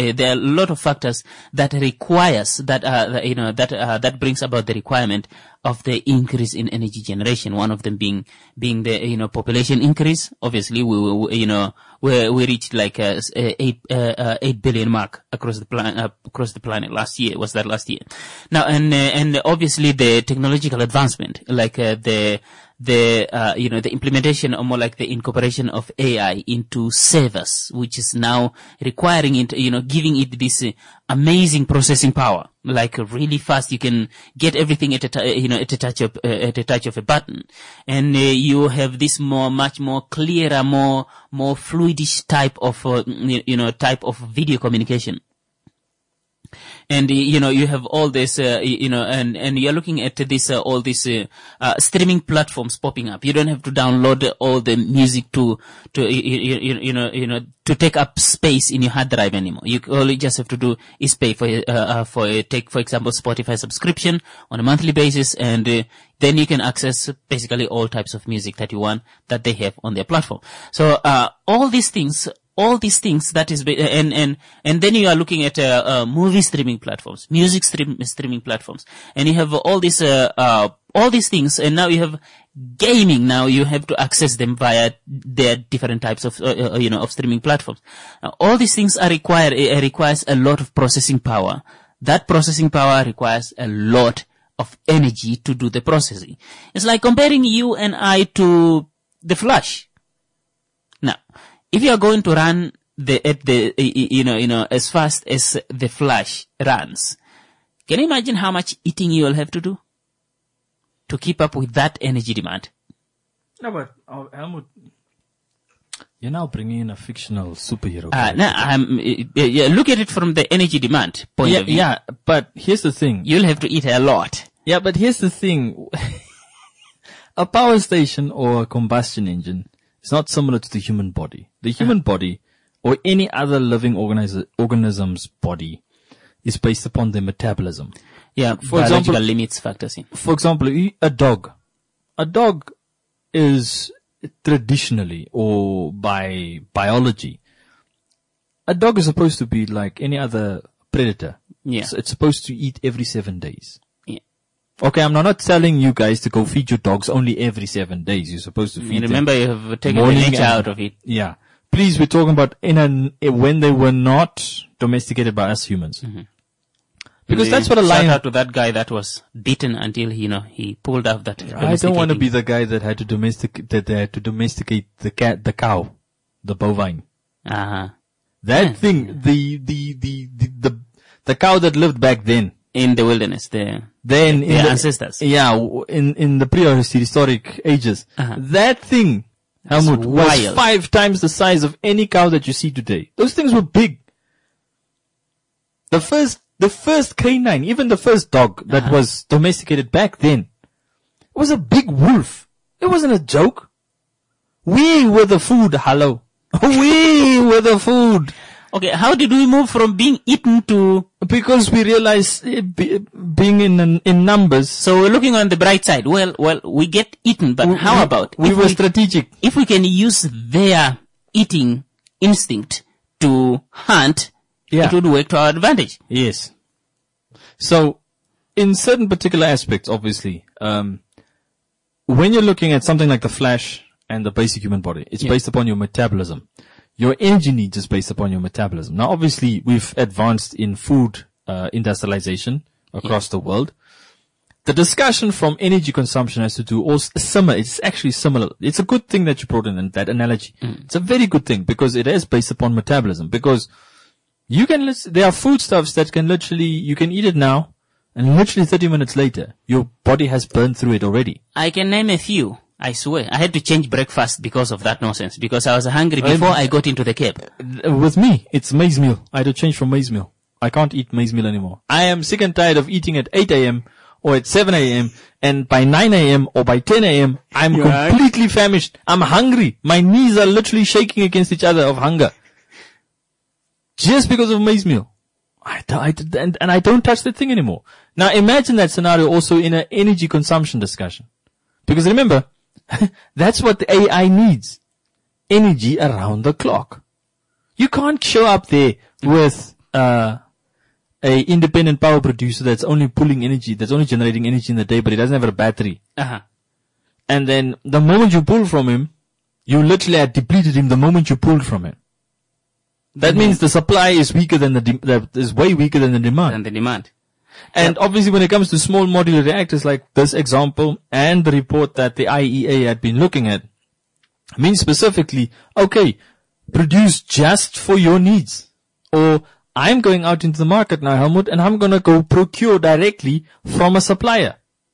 requires that brings about the requirement of the increase in energy generation. One of them being the population increase. Obviously, we reached like 8 billion mark across the planet last year. Was that last year? Now and obviously the technological advancement, like the implementation, or more like the incorporation of AI into servers, which is now requiring it, giving it this amazing processing power, like really fast. You can get everything at a touch of a button, and you have this much more clearer, more fluidish type of video communication. And, you have all this, and you're looking at this, all these, streaming platforms popping up. You don't have to download all the music to take up space in your hard drive anymore. All you just have to do is pay for example, Spotify subscription on a monthly basis, and then you can access basically all types of music that you want that they have on their platform. So, all these things that is, and then you are looking at movie streaming platforms, music streaming platforms, and you have all these things, and now you have gaming. Now you have to access them via their different types of of streaming platforms. Now, all these things requires a lot of processing power. That processing power requires a lot of energy to do the processing. It's like comparing you and I to the Flash. Now, if you are going to run as fast as the Flash runs, Can you imagine how much eating you will have to do to keep up with that energy demand? No, but Helmut, you're now bringing in a fictional superhero. Look at it from the energy demand point of view. Yeah, but here's the thing. You'll have to eat a lot. Yeah, but here's the thing. A power station or a combustion engine is not similar to the human body. The human body or any other living organism's body is based upon their metabolism. Yeah, for biological example, limits factors in. For example, a dog. A dog is traditionally or by biology, a dog is supposed to be like any other predator. Yeah. So it's supposed to eat every 7 days. Yeah. Okay, I'm not telling you guys to go feed your dogs only every 7 days. You're supposed to feed them. Remember, you have taken the morning nature and- out of it. Yeah. Please, we're talking about when they were not domesticated by us humans. Mm-hmm. Because that's what a Shout lion... out to that guy that was beaten until, he pulled off that. I don't want to be domesticating. the guy that had to domesticate the cow, the bovine. Uh-huh. That thing, the cow that lived back then. In the wilderness, Then their in the ancestors. Yeah, in the prehistoric ages. Uh-huh. That thing, Helmut, was wild. 5 times the size of any cow that you see today. Those things were big. The first canine, even the first dog that was domesticated back then, was a big wolf. It wasn't a joke. We were the food, hello. We were the food. Okay, how did we move from being eaten to... Because we realized being in numbers. So we're looking on the bright side. Well, we get eaten, but how about... We if were strategic. If we can use their eating instinct to hunt, it would work to our advantage. Yes. So, in certain particular aspects, obviously, when you're looking at something like the Flash and the basic human body, it's based upon your metabolism. Your energy needs is based upon your metabolism. Now, obviously, we've advanced in food industrialization across the world. The discussion from energy consumption has to do also similar. It's actually similar. It's a good thing that you brought in that analogy. It's a very good thing because it is based upon metabolism. Because there are foodstuffs that you can eat it now, and literally 30 minutes later, your body has burned through it already. I can name a few. I swear. I had to change breakfast because of that nonsense. Because I was hungry before I got into the cab. With me, it's maize meal. I had to change from maize meal. I can't eat maize meal anymore. I am sick and tired of eating at 8 a.m. or at 7 a.m. and by 9 a.m. or by 10 a.m. I'm completely famished. I'm hungry. My knees are literally shaking against each other of hunger. Just because of maize meal. And I don't touch that thing anymore. Now imagine that scenario also in an energy consumption discussion. Because remember, that's what the AI needs. Energy around the clock. You can't show up there with a independent power producer that's only pulling energy, that's only generating energy in the day, but it doesn't have a battery. Uh-huh. And then the moment you pull from him, you literally had depleted him the moment you pulled from him. That means the supply is weaker than is way weaker than the demand. And obviously when it comes to small modular reactors like this example and the report that the IEA had been looking at, means specifically, okay, produce just for your needs. Or I'm going out into the market now, Helmut, and I'm going to go procure directly from a supplier.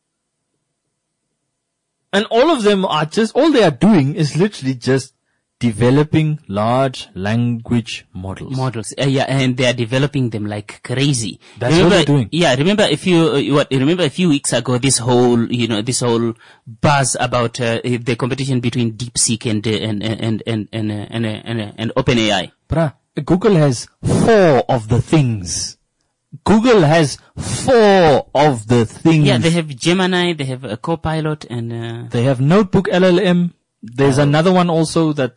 And all of them are all they are doing is literally just developing large language models. And they are developing them like crazy. That's what they're doing. Yeah, remember a few weeks ago, this whole buzz about the competition between DeepSeek and OpenAI. Bruh, Google has 4 of the things. Google has 4 of the things. Yeah, they have Gemini, they have a Copilot, and they have Notebook LLM. There's another one also their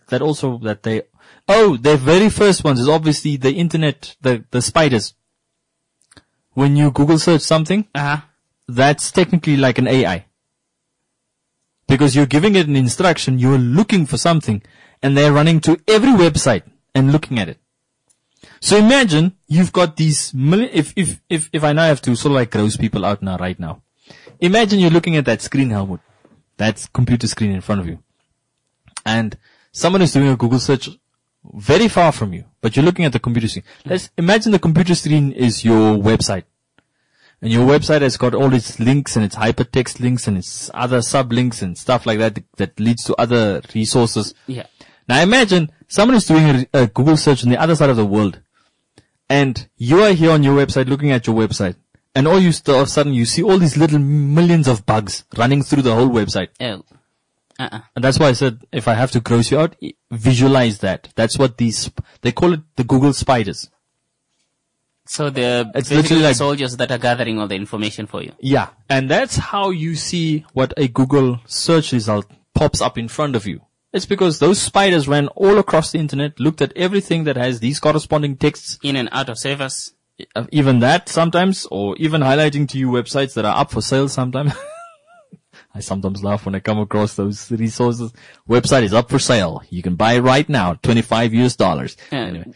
very first ones is obviously the internet, the spiders. When you Google search something, that's technically like an AI. Because you're giving it an instruction, you're looking for something, and they're running to every website and looking at it. So imagine you've got these if I now have to sort of like gross people out now, right now. Imagine you're looking at that screen, Helmut. That's computer screen in front of you. And someone is doing a Google search very far from you, but you're looking at the computer screen. Let's imagine the computer screen is your website. and your website has got all its links and its hypertext links and its other sublinks and stuff like that that leads to other resources. Yeah. Now imagine someone is doing a Google search on the other side of the world, and you are here on your website looking at your website, and all of a sudden you see all these little millions of bugs running through the whole website. Oh. And that's why I said, if I have to gross you out, visualize that. That's what they call it the Google spiders. So they're It's basically literally like soldiers that are gathering all the information for you. Yeah. And that's how you see what a Google search result pops up in front of you. It's because those spiders ran all across the internet, looked at everything that has these corresponding texts. In and out of service. Even that sometimes, or even highlighting to you websites that are up for sale sometimes. I sometimes laugh when I come across those resources. Website is up for sale. You can buy it right now, $25 US. Anyway.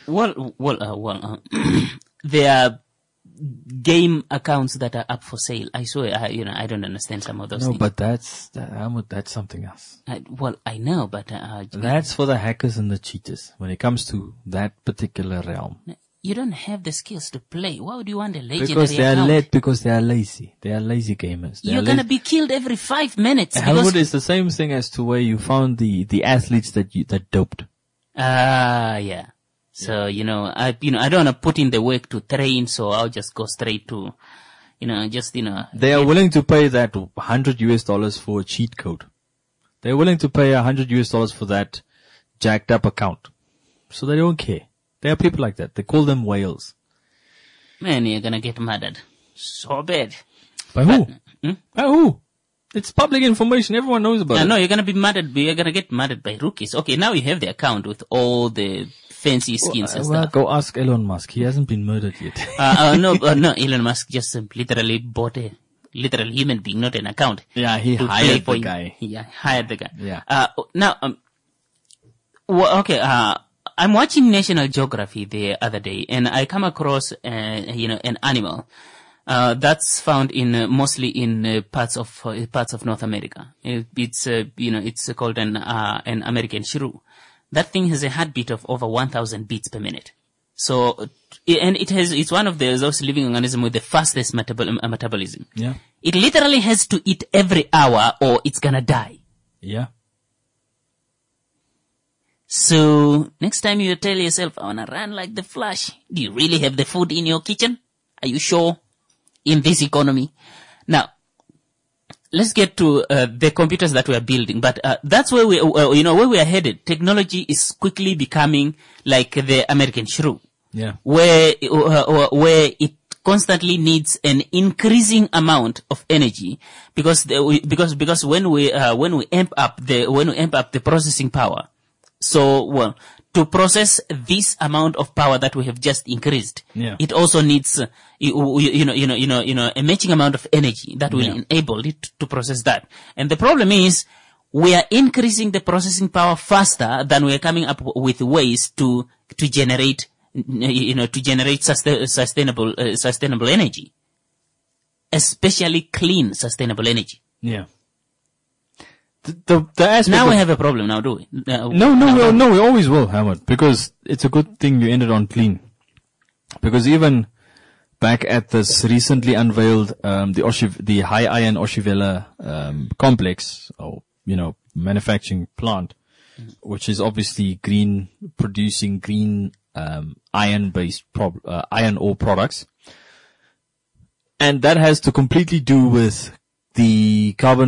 There are game accounts that are up for sale. I swear, I don't understand some of those things. No, but that's something else. I know, but That's for the hackers and the cheaters when it comes to that particular realm. you don't have the skills to play. Why would you want a legendary Because they are lazy. They are lazy gamers. You're gonna be killed every 5 minutes. Helmut is the same thing as to where you found the athletes that doped. Yeah. So, I don't want to put in the work to train, so I'll just go straight to, They are willing to pay that $100 US for a cheat code. They're willing to pay $100 US for that jacked up account. So they don't care. There are people like that. They call them whales. Man, you're gonna get murdered. So bad. By who? By who? It's public information. Everyone knows about it. No, you're gonna be murdered. You're gonna get murdered by rookies. Okay, now you have the account with all the fancy skins and stuff. Go ask Elon Musk. He hasn't been murdered yet. No, Elon Musk just literally bought a literal human being, not an account. Yeah, he hired the guy. Yeah, hired the guy. Yeah. Now, I'm watching National Geography the other day, and I come across, an animal that's found in mostly in parts of North America. It's called an American shrew. That thing has a heartbeat of over 1,000 beats per minute. So, and it's one of those living organisms with the fastest metabolism. Yeah. It literally has to eat every hour or it's gonna die. Yeah. So, next time you tell yourself, I wanna run like the Flash, do you really have the food in your kitchen? Are you sure? In this economy? Now, let's get to the computers that we are building. But that's where where we are headed. Technology is quickly becoming like the American shrew. Yeah. Where it constantly needs an increasing amount of energy because when we amp up the processing power. So, to process this amount of power that we have just increased, it also needs, a matching amount of energy that will enable it to process that. And the problem is, we are increasing the processing power faster than we are coming up with ways to generate, sustainable energy. Especially clean, sustainable energy. Yeah. The aspect now we have a problem now, do we? No, we always will, Helmut, because it's a good thing you ended on clean. Because even back at this recently unveiled, the high iron Oshivela, complex, or, manufacturing plant, which is obviously producing green, iron-based, iron ore products. And that has to completely do with the carbon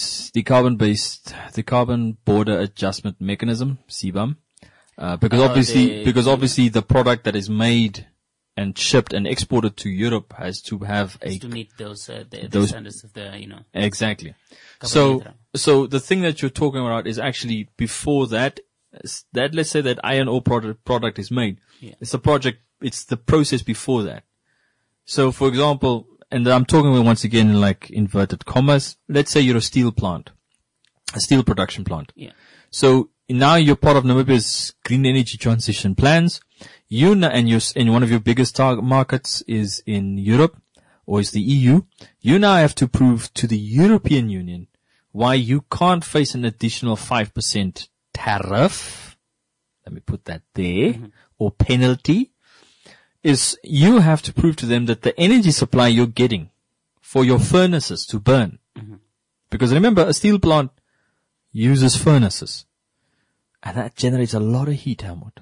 border adjustment mechanism, CBAM, because obviously the product that is made and shipped and exported to Europe has to have to meet those standards of the, Exactly. So the thing that you're talking about is actually before that let's say that iron ore product is made. Yeah. It's the process before that. So for example, and I'm talking about once again in like inverted commas. Let's say you're a steel production plant. Yeah. So now you're part of Namibia's green energy transition plans. And one of your biggest target markets is in Europe or is the EU. You now have to prove to the European Union why you can't face an additional 5% tariff. Let me put that there, or penalty. Is you have to prove to them that the energy supply you're getting for your furnaces to burn. Because remember, a steel plant uses furnaces. And that generates a lot of heat, Helmut.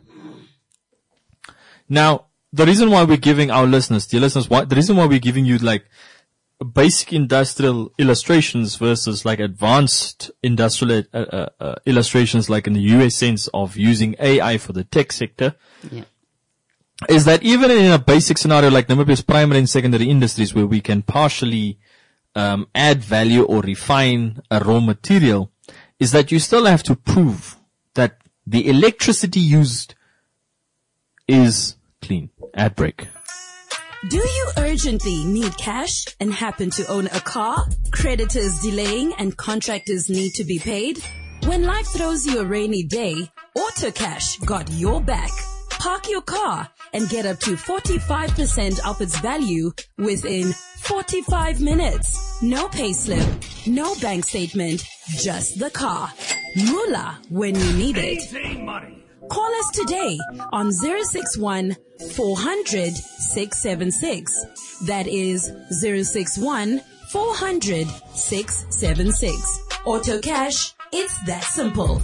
Now, the reason why we're giving our listeners, dear listeners, the reason why we're giving you like basic industrial illustrations versus like advanced industrial illustrations, like in the US sense of using AI for the tech sector, is that even in a basic scenario like Namibia's primary and secondary industries, where we can partially add value or refine a raw material, is that you still have to prove that the electricity used is clean. Ad break. Do you urgently need cash and happen to own a car? Creditors delaying and contractors need to be paid? When life throws you a rainy day, AutoCash got your back. Park your car and get up to 45% of its value within 45 minutes. No payslip, no bank statement, just the car. Moolah when you need it. Call us today on 061 400 676. That is 061 400 676. AutoCash, it's that simple.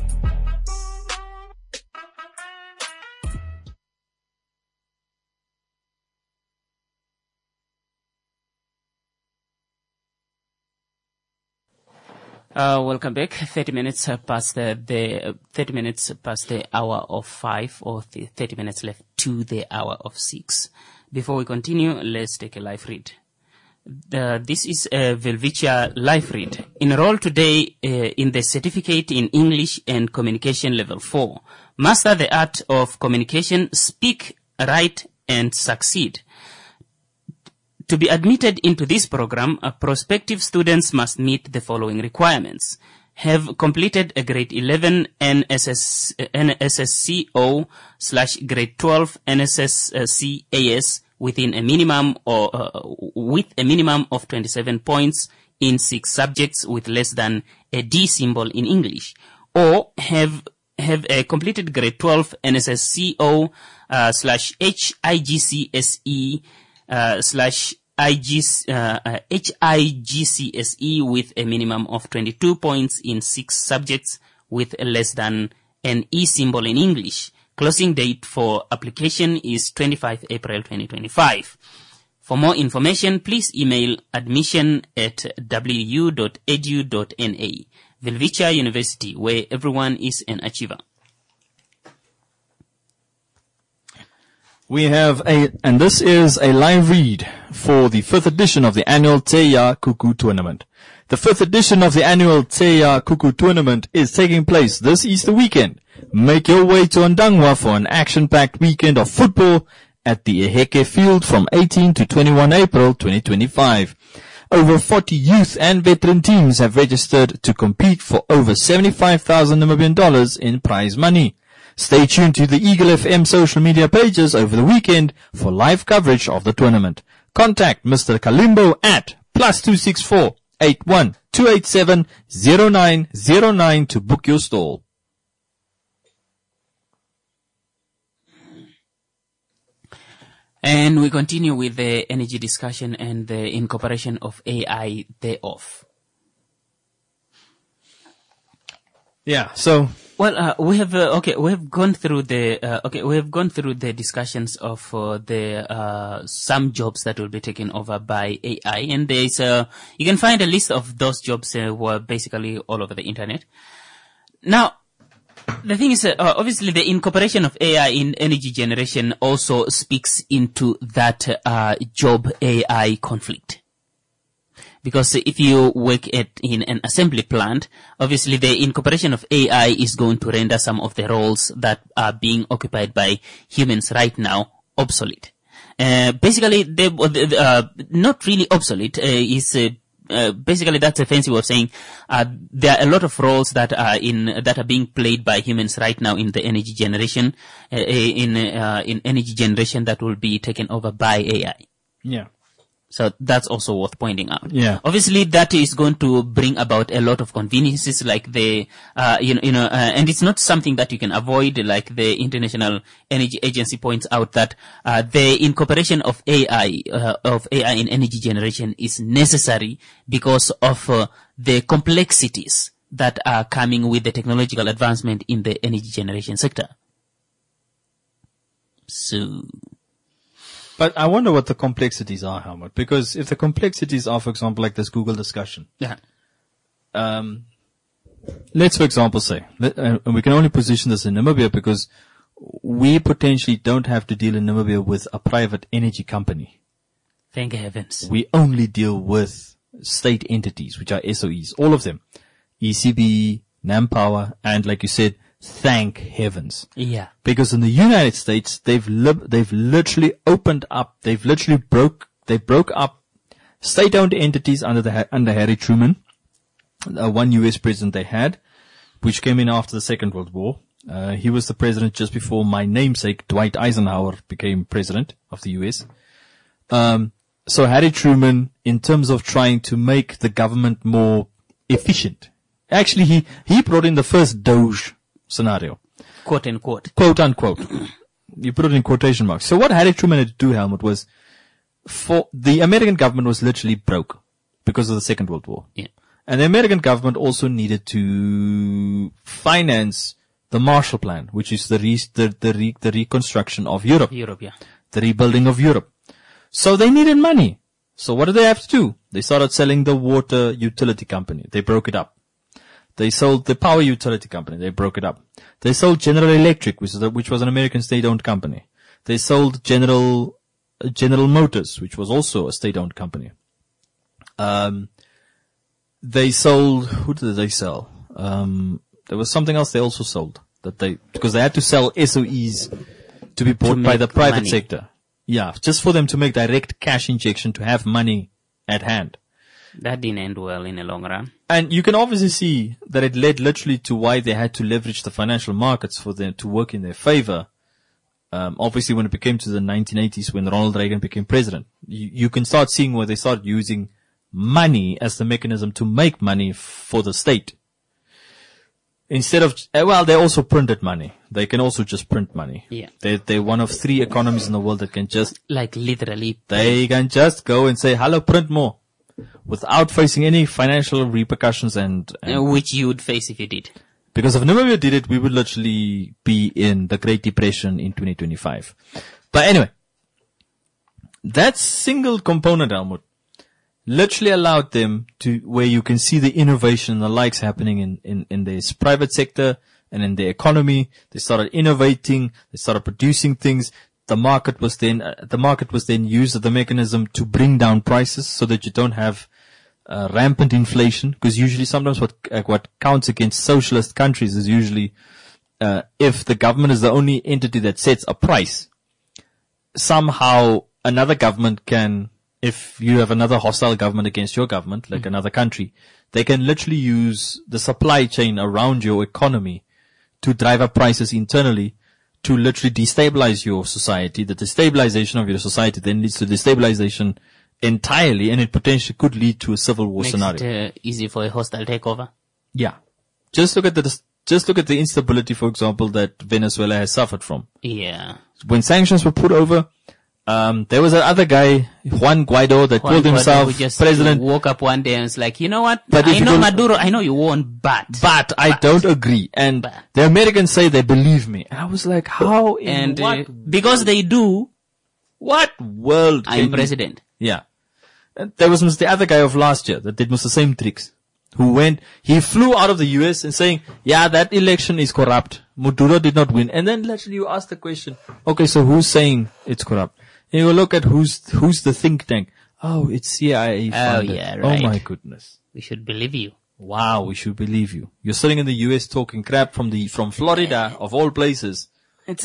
Welcome back. 30 minutes past the 30 minutes past the hour of 5, or 30 minutes left to the hour of 6. Before we continue, let's take a live read. This is a Velvicia live read. Enroll today in the Certificate in English and Communication Level 4. Master the art of communication, speak, write, and succeed. To be admitted into this program, prospective students must meet the following requirements. Have completed a grade 11 NSSCO / grade 12 NSSCAS within a minimum with a minimum of 27 points in 6 subjects with less than a D symbol in English, or have a completed grade 12 NSSCO / HIGCSE HIGCSE with a minimum of 22 points in 6 subjects with less than an E symbol in English. Closing date for application is 25 April 2025. For more information, please email admission@wu.edu.na. Velvicia University, where everyone is an achiever. We have and this is a live read for the 5th edition of the annual Teya Kuku Tournament. The 5th edition of the annual Teya Kuku Tournament is taking place this Easter weekend. Make your way to Ondangwa for an action-packed weekend of football at the Eheke Field from 18 to 21 April 2025. Over 40 youth and veteran teams have registered to compete for over 75,000 Namibian dollars in prize money. Stay tuned to the Eagle FM social media pages over the weekend for live coverage of the tournament. Contact Mr. Kalimbo at +264 81 287 0909 to book your stall. And we continue with the energy discussion and the incorporation of AI thereof. Yeah, so well, we have gone through the discussions of some jobs that will be taken over by AI, and there's you can find a list of those jobs were basically all over the internet. Now, the thing is, obviously, the incorporation of AI in energy generation also speaks into that job AI conflict. Because if you work in an assembly plant, obviously the incorporation of AI is going to render some of the roles that are being occupied by humans right now obsolete. Basically, not really obsolete. Basically that's a fancy way of saying there are a lot of roles that are being played by humans right now in the energy generation, in energy generation that will be taken over by AI. Yeah. So that's also worth pointing out. Yeah. Obviously, that is going to bring about a lot of conveniences, like the, and it's not something that you can avoid. Like the International Energy Agency points out that the incorporation of AI in energy generation is necessary because of the complexities that are coming with the technological advancement in the energy generation sector. So. But I wonder what the complexities are, Helmut, because if the complexities are, for example, like this Google discussion. Yeah. Let's, for example, say, and we can only position this in Namibia because we potentially don't have to deal in Namibia with a private energy company. Thank heavens. We only deal with state entities, which are SOEs, all of them. ECB, NamPower, and like you said, thank heavens. Yeah. Because in the United States, they've literally opened up, they broke up state-owned entities under Harry Truman, one US president they had, which came in after the Second World War. He was the president just before my namesake, Dwight Eisenhower, became president of the US. So Harry Truman, in terms of trying to make the government more efficient, actually he brought in the first Doge scenario. Quote unquote. Quote unquote. You put it in quotation marks. So what Harry Truman had to do, Helmut, was the American government was literally broke because of the Second World War. Yeah. And the American government also needed to finance the Marshall Plan, which is the reconstruction of Europe. Europe, yeah. The rebuilding of Europe. So they needed money. So what did they have to do? They started selling the water utility company. They broke it up. They sold the power utility company. They broke it up. They sold General Electric, which was an American state-owned company. They sold General Motors, which was also a state-owned company. They sold, who did they sell? There was something else they also sold because they had to sell SOEs to be bought by the private sector. Yeah, just for them to make direct cash injection to have money at hand. That didn't end well in the long run. And you can obviously see that it led literally to why they had to leverage the financial markets for them to work in their favor. Obviously when it became to the 1980s when Ronald Reagan became president, you can start seeing where they started using money as the mechanism to make money for the state. Instead of, they also printed money. They can also just print money. Yeah. They're one of 3 economies in the world that can just, like literally, they can just go and say, hello, print more, without facing any financial repercussions and which you would face if you did. Because if Namibia did it, we would literally be in the Great Depression in 2025. But anyway, that single component, Helmut, literally allowed them to, where you can see the innovation and the likes happening in this private sector and in the economy. They started innovating. They started producing things. The market was then used as the mechanism to bring down prices so that you don't have rampant inflation. Because usually sometimes what counts against socialist countries is usually, if the government is the only entity that sets a price, somehow another government can, if you have another hostile government against your government, like another country, they can literally use the supply chain around your economy to drive up prices internally to literally destabilize your society. The destabilization of your society then leads to destabilization entirely, and it potentially could lead to a civil war scenario. Makes it easy for a hostile takeover. Yeah. Just look at the instability, for example, that Venezuela has suffered from. Yeah. When sanctions were put over, there was another guy, Juan Guaido, that called himself president. Woke up one day and was like, you know what? But I know Maduro, I know you won, but I don't agree. And the Americans say they believe me. And I was like, how? Because they do. What world? I'm president. Yeah. And there was the other guy of last year that did most the same tricks. He flew out of the US and saying, yeah, that election is corrupt. Maduro did not win. And then literally you ask the question, okay, so who's saying it's corrupt? And you look at who's the think tank. Oh, it's CIA funded. Oh, yeah, right. Oh my goodness. We should believe you. Wow, we should believe you. You're sitting in the US talking crap from Florida, of all places. It's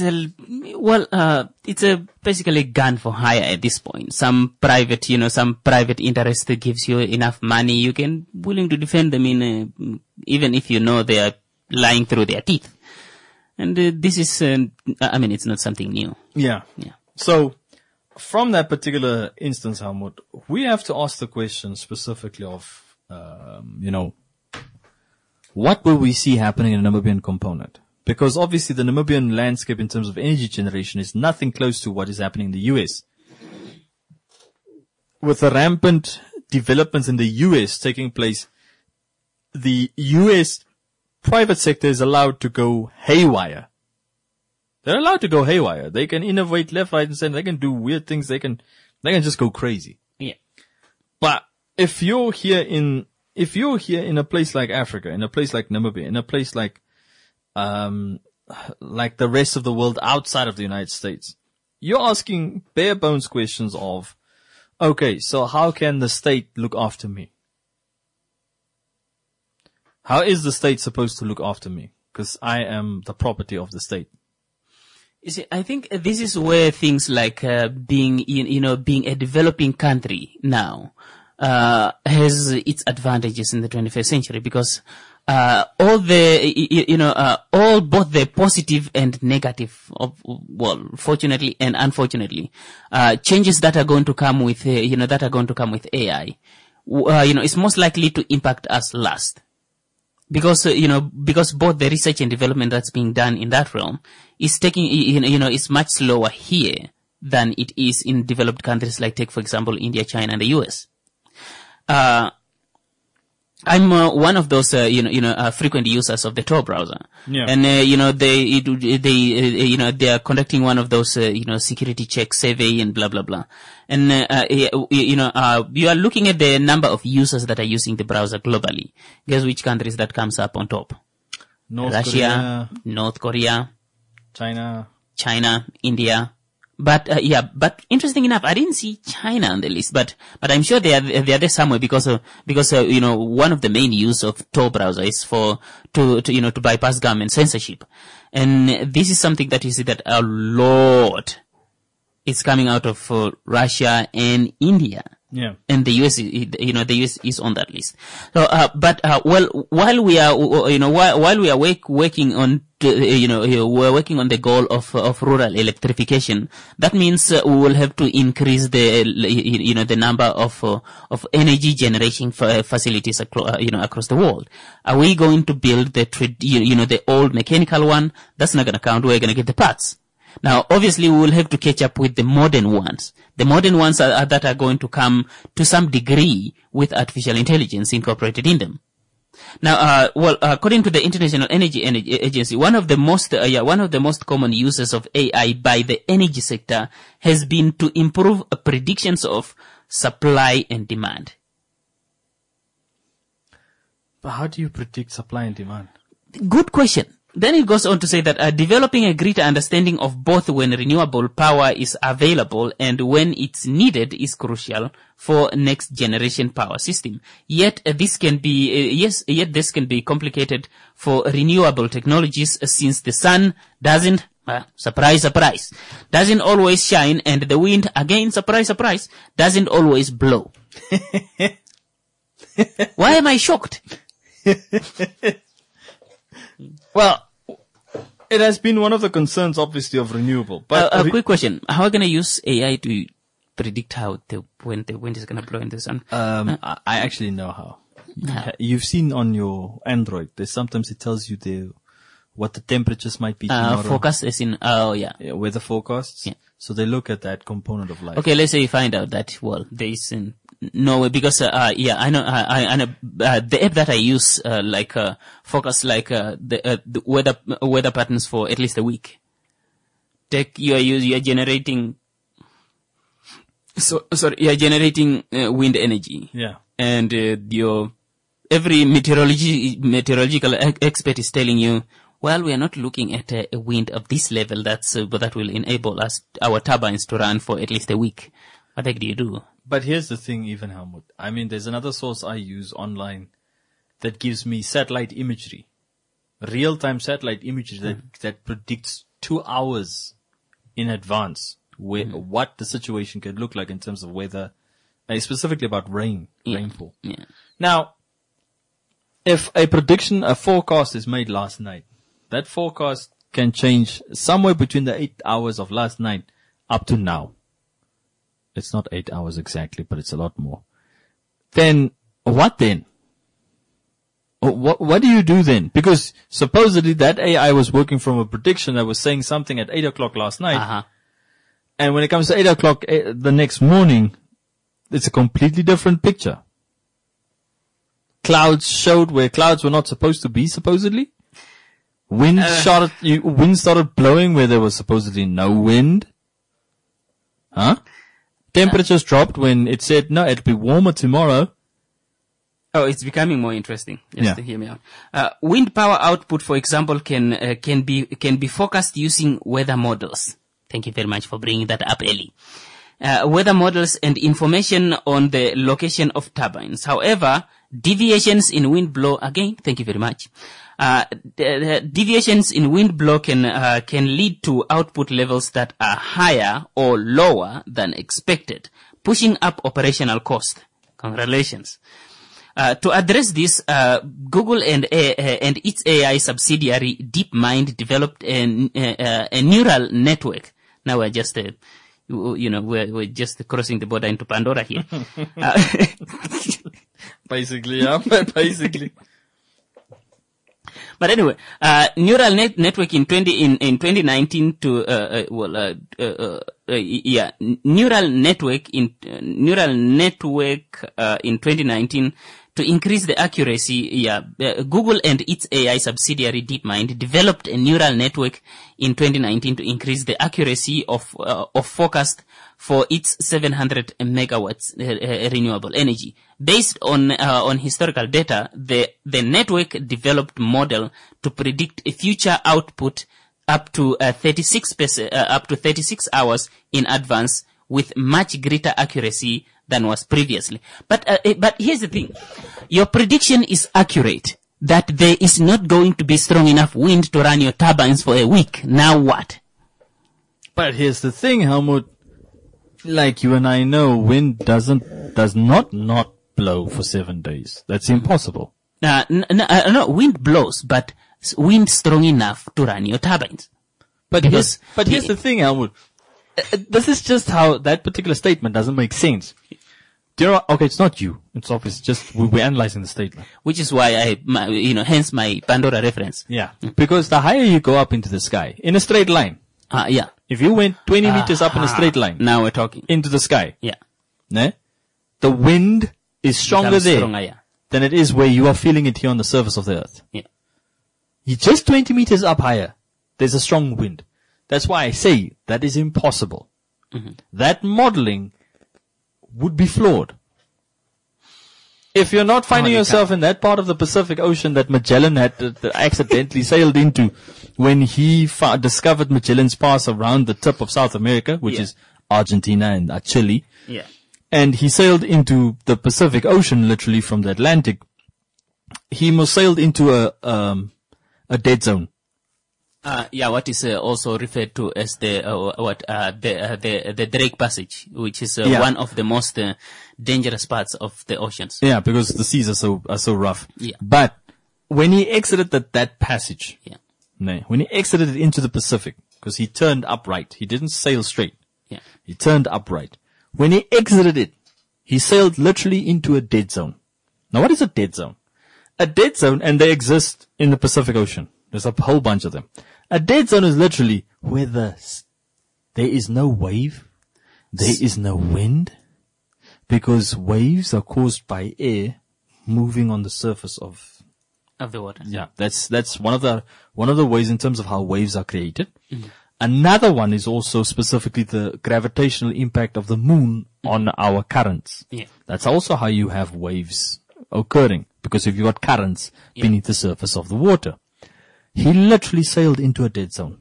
basically gun for hire at this point. Some private interest that gives you enough money, you can willing to defend them even if you know they are lying through their teeth. And this is, it's not something new. Yeah. Yeah. So, from that particular instance, Helmut, we have to ask the question specifically of, what will we see happening in the Namibian component? Because obviously the Namibian landscape in terms of energy generation is nothing close to what is happening in the US. With the rampant developments in the US taking place, the US private sector is allowed to go haywire. They're allowed to go haywire. They can innovate left, right, and center. They can do weird things. They can just go crazy. Yeah. But if you're here in a place like Africa, in a place like Namibia, in a place like the rest of the world outside of the United States, you're asking bare bones questions of, okay, so how can the state look after me? How is the state supposed to look after me? Because I am the property of the state. You see, I think this is where things like being a developing country now has its advantages in the 21st century, because both the positive and negative fortunately and unfortunately, changes that are going to come with AI, is most likely to impact us last. Because both the research and development that's being done in that realm is is much slower here than it is in developed countries like, take for example, India, China, and the US. I'm one of those frequent users of the Tor browser. Yeah. And they are conducting one of those security check survey and blah blah blah. And you are looking at the number of users that are using the browser globally. Guess which countries that comes up on top? Russia, North Korea, China, India. But interesting enough, I didn't see China on the list, but I'm sure they are there somewhere because one of the main use of Tor browser is to bypass government censorship. And this is something that you see that a lot is coming out of Russia and India. Yeah. And the US, the US is on that list. So, while we are working on, we're working on the goal of rural electrification, that means we will have to increase the number of energy generation facilities across the world. Are we going to build the old mechanical one? That's not going to count. We're going to get the parts. Now, obviously, we will have to catch up with the modern ones. The modern ones that are going to come to some degree with artificial intelligence incorporated in them. Now, according to the International Energy Agency, one of the most common uses of AI by the energy sector has been to improve predictions of supply and demand. But how do you predict supply and demand? Good question. Then it goes on to say that developing a greater understanding of both when renewable power is available and when it's needed is crucial for next generation power system. Yet this can be complicated for renewable technologies since the sun doesn't surprise doesn't always shine, and the wind, again surprise doesn't always blow. Why am I shocked? Well, it has been one of the concerns, obviously, of renewable. But a quick question: how are we going to use AI to predict when the wind is going to blow in the sun? I actually know how. You've seen on your Android, sometimes it tells you what the temperatures might be tomorrow. Forecast as in, weather forecasts. Yeah. So they look at that component of life. Okay, let's say you find out that, there is no way, because, I know, the app that I use, focus the weather patterns for at least a week. You are generating wind energy. Yeah. And, every meteorological expert is telling you, well, we are not looking at a wind of this level that will enable our turbines to run for at least a week. What the heck do you do? But here's the thing, even Helmut. I mean, there's another source I use online that gives me satellite imagery, real-time satellite imagery that predicts 2 hours in advance what the situation could look like in terms of weather, specifically about rainfall. Yeah. Now, if a forecast is made last night, that forecast can change somewhere between the 8 hours of last night up to now. it's not 8 hours exactly, but it's a lot more. Then, what then? What do you do then? Because supposedly that AI was working from a prediction that was saying something at 8 o'clock last night. And when it comes to 8 o'clock the next morning, it's a completely different picture. Clouds showed where clouds were not supposed to be, supposedly. Wind started blowing where there was supposedly no wind. Temperatures dropped when it said, no, it'll be warmer tomorrow. Oh, it's becoming more interesting. Just to hear me out. Wind power output, for example, can be forecast using weather models. Thank you very much for bringing that up, Ellie. Weather models and information on the location of turbines. However, deviations in wind blow, again, thank you very much. Deviations in wind blow can lead to output levels that are higher or lower than expected, pushing up operational cost. Congratulations. To address this, Google and its AI subsidiary DeepMind developed a neural network. Now we're just, we're just crossing the border into Pandora here. Basically, yeah, basically. But anyway, neural network in 2019 neural network in 2019 to increase the accuracy. Google and its AI subsidiary DeepMind developed a neural network in 2019 to increase the accuracy of forecast for its 700 megawatts renewable energy. Based on historical data, the network developed model to predict a future output up to 36 hours in advance with much greater accuracy than was previously. But here's the thing. Your prediction is accurate that there is not going to be strong enough wind to run your turbines for a week. Now what? But here's the thing, Helmut. Like you and I know, wind does not blow for 7 days. That's impossible. No, wind blows, but wind strong enough to run your turbines. But here's the thing, Helmut. This is just how that particular statement doesn't make sense. Do you know, okay, it's not you. It's obvious. Just we're analyzing the statement. Which is why hence my Pandora reference. Yeah. Because the higher you go up into the sky, in a straight line. Yeah. If you went 20 meters up in a straight line. Now we're talking. Into the sky. Yeah. Ne? The wind is stronger there than it is where you are feeling it here on the surface of the earth. Yeah. You're just 20 meters up higher. There's a strong wind. That's why I say that is impossible. Mm-hmm. That modeling would be flawed. If you're not finding yourself in that part of the Pacific Ocean that Magellan had accidentally sailed into when he discovered Magellan's Pass around the tip of South America, which is Argentina and Chile. Yeah. And he sailed into the Pacific Ocean literally from the Atlantic. He must sailed into a dead zone. What is also referred to as the Drake Passage, which is one of the most dangerous parts of the oceans. Yeah, because the seas are so rough. Yeah. But when he exited that passage, when he exited it into the Pacific, because he turned upright, he didn't sail straight. Yeah. He turned upright. When he exited it, he sailed literally into a dead zone. Now, what is a dead zone? A dead zone, and they exist in the Pacific Ocean. There's a whole bunch of them. A dead zone is literally where there is no wave, there is no wind, because waves are caused by air moving on the surface of the water. Yeah, that's one of the ways in terms of how waves are created. Mm-hmm. Another one is also specifically the gravitational impact of the moon on our currents. Yeah. That's also how you have waves occurring, because if you've got currents beneath the surface of the water. He literally sailed into a dead zone.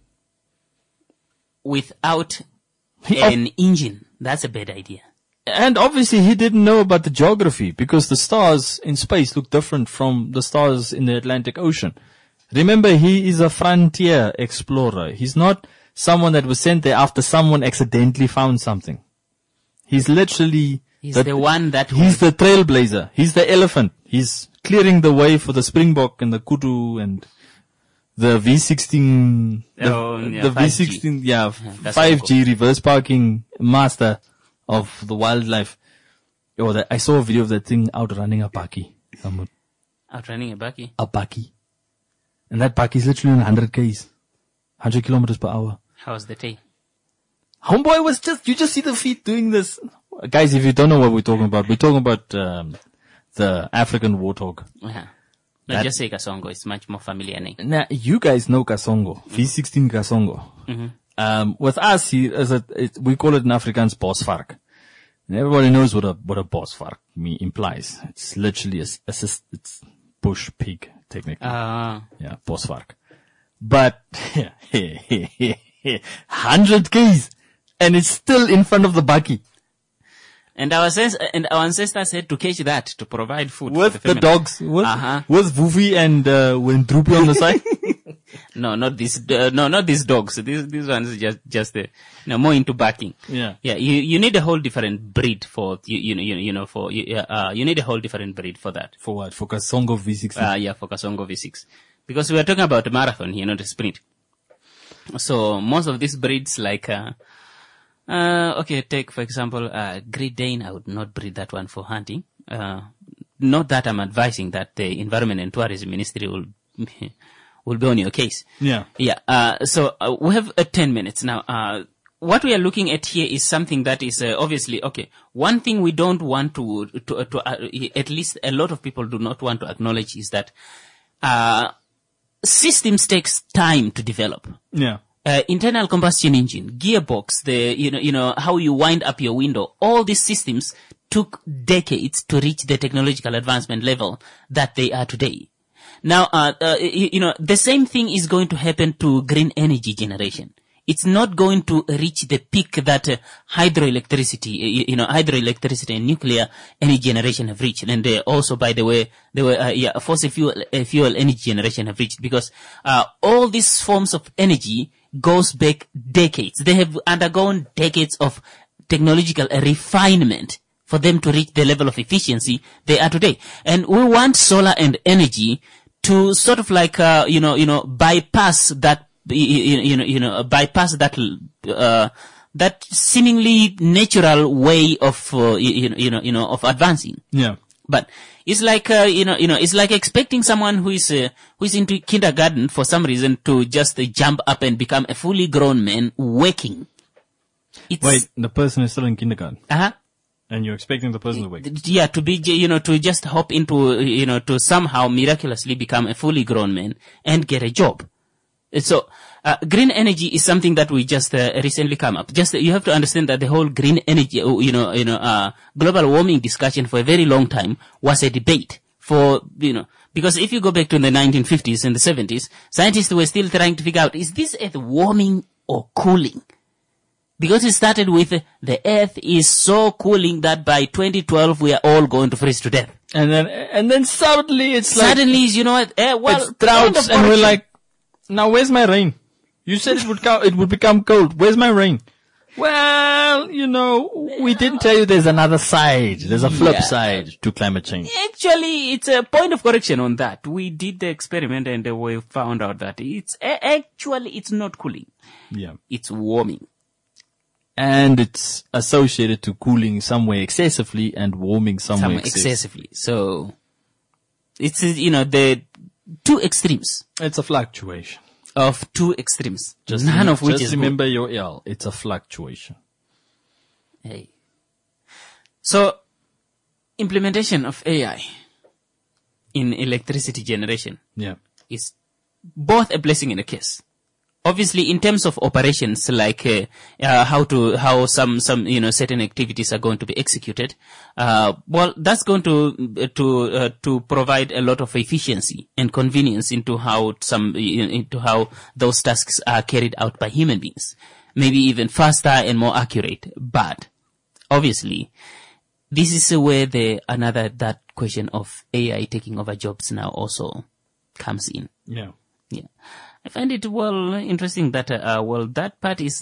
Without an engine. That's a bad idea. And obviously he didn't know about the geography, because the stars in space look different from the stars in the Atlantic Ocean. Remember, he is a frontier explorer. He's not someone that was sent there after someone accidentally found something. He's literally... He's the one that... He's the trailblazer. He's the elephant. He's clearing the way for the springbok and the kudu and... The V16, the 5G. V16, 5G reverse parking master of the wildlife. I saw a video of that thing outrunning a bakkie. Outrunning a bakkie? A bakkie. And that bakkie is literally on 100 k's. 100 kilometers per hour. How's the tail? Homeboy was you just see the feet doing this. Guys, if you don't know what we're talking about the African warthog. Uh-huh. No, just say Kasongo. It's much more familiar name. Now, you guys know Kasongo. V16 Kasongo. Mm-hmm. With us, we call it in Afrikaans bosvark. And everybody knows what a bosvark implies. It's literally it's bush pig, technically. Yeah, bosvark. But, 100 k's. And it's still in front of the bakkie. And our ancestors had to catch that to provide food with for the dogs. With Vuvi and when Droopy on the side. No, not these. No, not these dogs. These ones just more into barking. Yeah. Yeah. You need a whole different breed for you need a whole different breed for that. For what? For Kasongo V6. Yeah, for Kasongo V6, because we are talking about a marathon here, not a sprint. So most of these breeds like. Okay, take, for example, Great Dane. I would not breed that one for hunting. Not that I'm advising that the Environment and Tourism Ministry will be on your case. Yeah. Yeah. So, we have 10 minutes now. What we are looking at here is something that is, obviously, okay. One thing we don't want to at least a lot of people do not want to acknowledge is that, systems takes time to develop. Yeah. Internal combustion engine, gearbox, how you wind up your window, all these systems took decades to reach the technological advancement level that they are today. Now, the same thing is going to happen to green energy generation. It's not going to reach the peak that hydroelectricity and nuclear energy generation have reached. And also, by the way, fossil fuel energy generation have reached, because all these forms of energy goes back decades. They have undergone decades of technological refinement for them to reach the level of efficiency they are today. And we want solar and energy to sort of like, bypass that, that seemingly natural way of, of advancing. Yeah. But it's like, it's like expecting someone who is into kindergarten for some reason to just jump up and become a fully grown man working. Wait, the person is still in kindergarten? Uh-huh. And you're expecting the person to wake? Yeah, to be, to just hop into, to somehow miraculously become a fully grown man and get a job. So, green energy is something that we just recently come up. Just you have to understand that the whole green energy, global warming discussion for a very long time was a debate for, because if you go back to the 1950s and the 70s, scientists were still trying to figure out, is this Earth warming or cooling? Because it started with the Earth is so cooling that by 2012 we are all going to freeze to death. And then suddenly it's like, it's droughts, and we're like, now where's my rain? You said it would become cold. Where's my rain? Well, we didn't tell you there's another side. There's a flip side to climate change. Actually, it's a point of correction on that. We did the experiment and we found out that it's not cooling. Yeah. It's warming. And it's associated to cooling somewhere excessively and warming somewhere excessively. So, it's, the two extremes. It's a fluctuation. Of two extremes. None of which is remember your L. It's a fluctuation. Hey. So, implementation of AI in electricity generation. Yeah. Is both a blessing and a curse. Obviously, in terms of operations, like how some certain activities are going to be executed, that's going to provide a lot of efficiency and convenience into how those tasks are carried out by human beings, maybe even faster and more accurate. But obviously, this is where that question of AI taking over jobs now also comes in. Yeah. Yeah. I find it interesting that that part is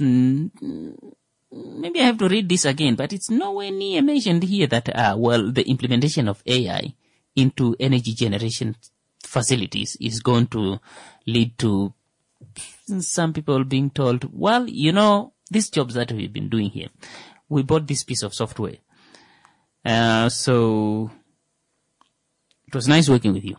maybe I have to read this again, but it's nowhere near mentioned here that the implementation of AI into energy generation facilities is going to lead to some people being told, these jobs that we've been doing here, we bought this piece of software. So it was nice working with you.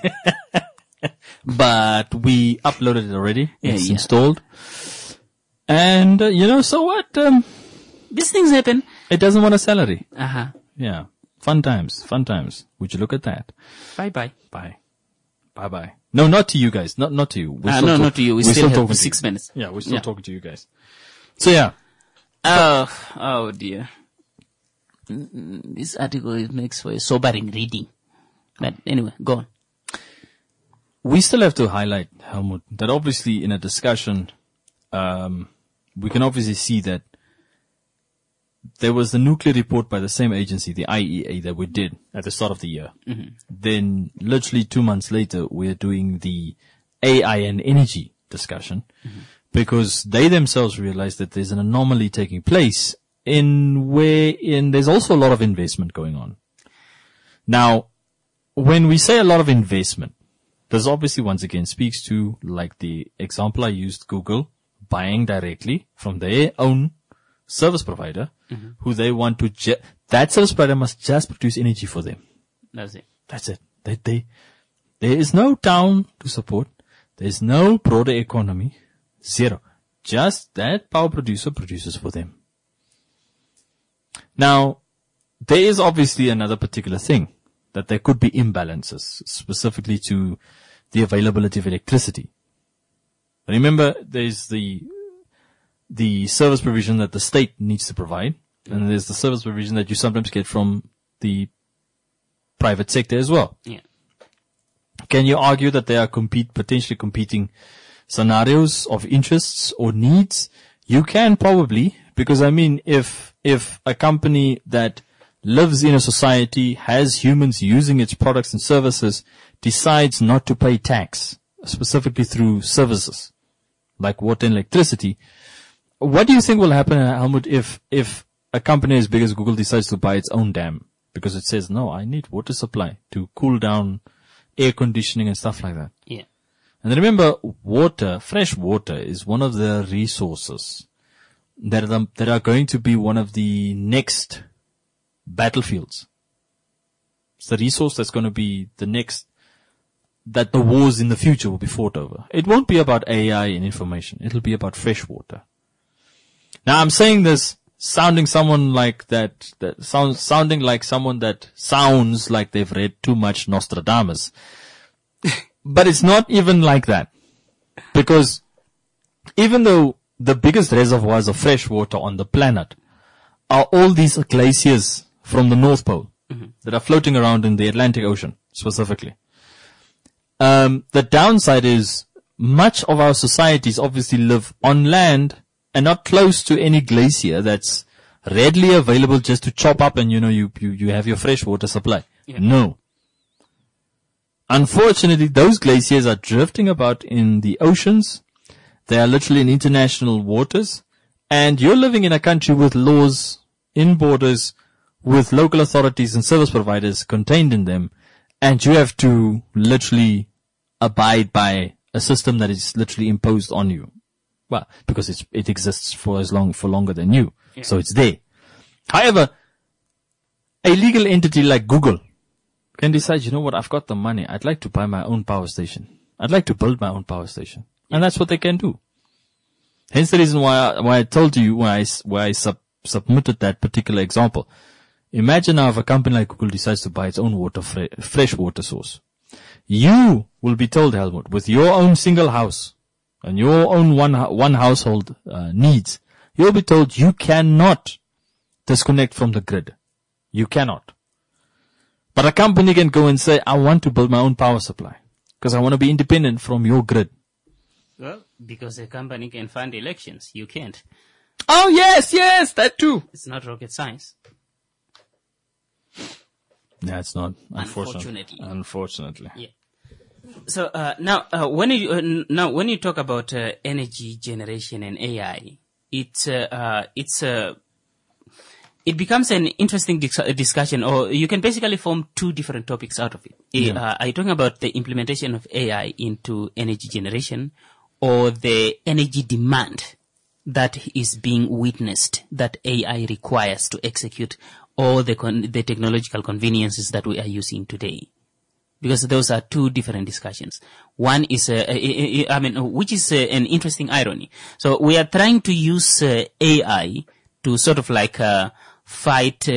But we uploaded it already. It's Yeah. installed. And, so what? These things happen. It doesn't want a salary. Uh-huh. Yeah. Fun times. Would you look at that? Bye-bye. Bye. No, not to you guys. Not to you. Not to you. We still have talking to 6 you. minutes. Yeah, we're still talking to you guys. So yeah. Oh dear. This article, it makes for a sobering reading. But anyway, go on. We still have to highlight, Helmut, that obviously in a discussion, we can obviously see that there was the nuclear report by the same agency, the IEA, that we did at the start of the year. Mm-hmm. Then literally 2 months later, we're doing the AI and energy discussion because they themselves realized that there's an anomaly taking place wherein there's also a lot of investment going on. Now, when we say a lot of investment, this obviously once again speaks to, like the example I used, Google buying directly from their own service provider, who they want to, that service provider must just produce energy for them. That's it. That's it. There is no town to support. There's no broader economy. Zero. Just that power producer produces for them. Now, there is obviously another particular thing, that there could be imbalances, specifically to the availability of electricity. Remember, there's the service provision that the state needs to provide, and there's the service provision that you sometimes get from the private sector as well. Yeah. Can you argue that there are potentially competing scenarios of interests or needs? You can probably, because if a company that lives in a society, has humans using its products and services, decides not to pay tax, specifically through services like water and electricity, what do you think will happen, Helmut, if a company as big as Google decides to buy its own dam? Because it says, no, I need water supply to cool down air conditioning and stuff like that. Yeah. And remember, fresh water is one of the resources that are going to be one of the next battlefields. It's the resource that's going to be the next, that the wars in the future will be fought over. It won't be about AI and information. It'll be about fresh water. Now I'm saying this sounding someone like that sounding like someone that sounds like they've read too much Nostradamus. But it's not even like that. Because even though the biggest reservoirs of fresh water on the planet are all these glaciers from the North Pole that are floating around in the Atlantic Ocean specifically. The downside is much of our societies obviously live on land and not close to any glacier that's readily available just to chop up and, you have your fresh water supply. Yeah. No. Unfortunately, those glaciers are drifting about in the oceans. They are literally in international waters. And you're living in a country with laws in borders with local authorities and service providers contained in them. And you have to literally abide by a system that is literally imposed on you. Well, because it exists for longer than you. Yeah. So it's there. However, a legal entity like Google can decide, you know what, I've got the money. I'd like to buy my own power station. I'd like to build my own power station. Yeah. And that's what they can do. Hence the reason why I told you, why I submitted that particular example. Imagine now if a company like Google decides to buy its own fresh water source. You will be told, Helmut, with your own single house and your own one household needs, you'll be told you cannot disconnect from the grid. You cannot. But a company can go and say, I want to build my own power supply because I want to be independent from your grid. Well, because a company can fund elections, you can't. Oh, yes, that too. It's not rocket science. Yeah, it's not. Unfortunately. Yeah. So now, when you talk about energy generation and AI, it becomes an interesting discussion, or you can basically form two different topics out of it. Yeah. Are you talking about the implementation of AI into energy generation, or the energy demand that is being witnessed that AI requires to execute all the technological conveniences that we are using today? Because those are two different discussions. One is, which is an interesting irony. So we are trying to use AI to sort of like fight,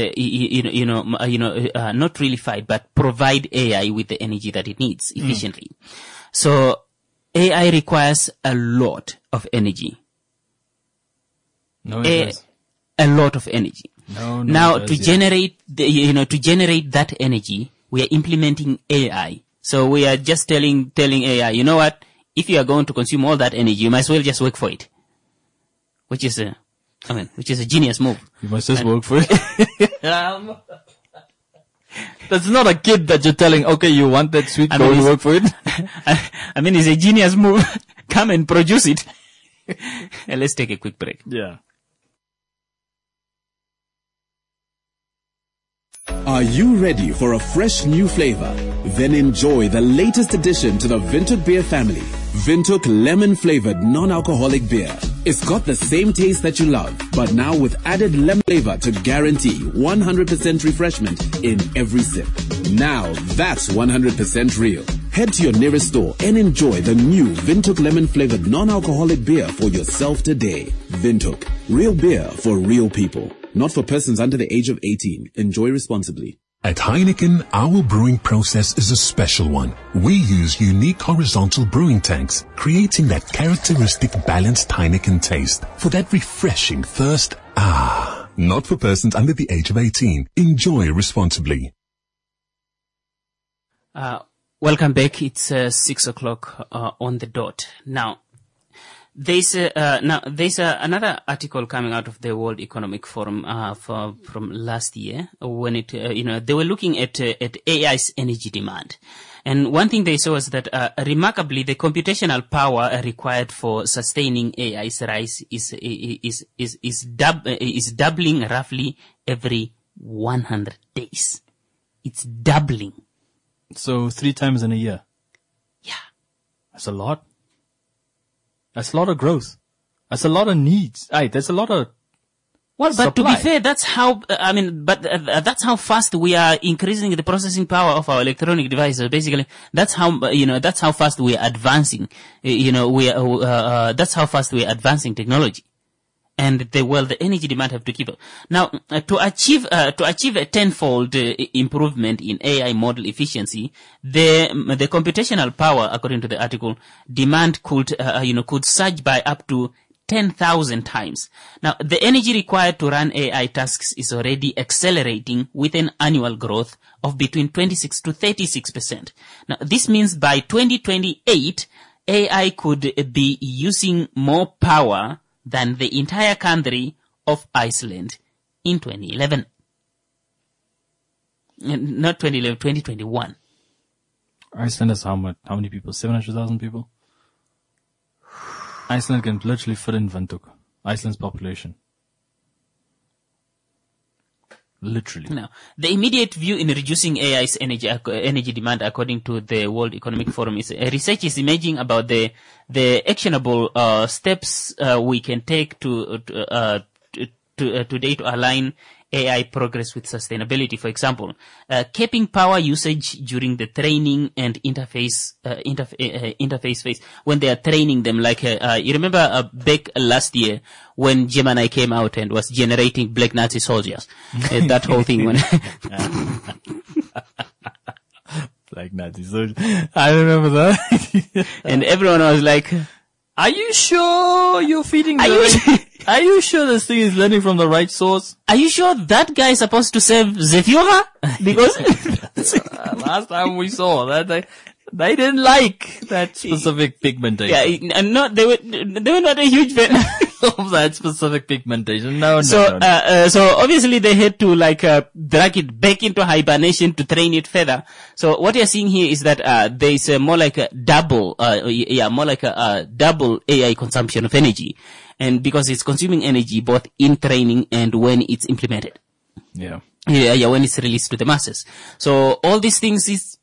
not really fight, but provide AI with the energy that it needs efficiently. So AI requires a lot of energy. No, it does. A lot of energy. No, now, it does, to generate that energy, we are implementing AI. So we are just telling AI, you know what? If you are going to consume all that energy, you might as well just work for it. Which is a genius move. You must just work for it. That's not a kid that you're telling, okay, you want that sweet, go and work for it. I mean, it's a genius move. Come and produce it. And let's take a quick break. Yeah. Are you ready for a fresh new flavor? Then enjoy the latest addition to the Windhoek beer family. Windhoek lemon flavored non-alcoholic beer. It's got the same taste that you love, but now with added lemon flavor to guarantee 100% refreshment in every sip. Now that's 100% real. Head to your nearest store and enjoy the new Windhoek lemon flavored non-alcoholic beer for yourself today. Windhoek, real beer for real people. Not for persons under the age of 18. Enjoy responsibly. At Heineken, our brewing process is a special one. We use unique horizontal brewing tanks, creating that characteristic balanced Heineken taste for that refreshing thirst. Not for persons under the age of 18. Enjoy responsibly. Welcome back. It's 6 o'clock on the dot. Now, there's another article coming out of the World Economic Forum from last year when they were looking at AI's energy demand, and one thing they saw was that remarkably the computational power required for sustaining AI's rise is doubling roughly every 100 days. It's doubling. So 3 times in a year. Yeah, that's a lot. That's a lot of growth. That's a lot of needs. That's a lot of Well, but supply. to be fair, that's how, that's how fast we are increasing the processing power of our electronic devices. Basically, that's how, that's how fast we are advancing, that's how fast we are advancing technology. And the energy demand have to keep up. Now, to achieve a tenfold improvement in AI model efficiency, the computational power, according to the article, demand could surge by up to 10,000 times. Now, the energy required to run AI tasks is already accelerating with an annual growth of between 26 to 36%. Now, this means by 2028, AI could be using more power than the entire country of Iceland in 2011. Not 2011, 2021. Iceland has how many people? 700,000 people? Iceland can literally fit in Windhoek. Iceland's population. Literally. Now, the immediate view in reducing AI's energy demand, according to the World Economic Forum, is research is emerging about the actionable steps we can take today to align AI progress with sustainability. For example, capping power usage during the training and interface phase when they are training them. Like you remember back last year when Gemini came out and was generating black Nazi soldiers, that whole thing. When Black Nazi soldiers, I remember that. And everyone was like, "Are you sure you're feeding Are you sure this thing is learning from the right source? Are you sure that guy is supposed to serve the Führer? Because last time we saw that they didn't like that specific pigmentation. Yeah, and they were not a huge fan of that specific pigmentation. No. So obviously they had to drag it back into hibernation to train it further. So what you're seeing here is that there is more like a double AI consumption of energy. And because it's consuming energy both in training and when it's implemented. Yeah. Yeah, when it's released to the masses. So all these things is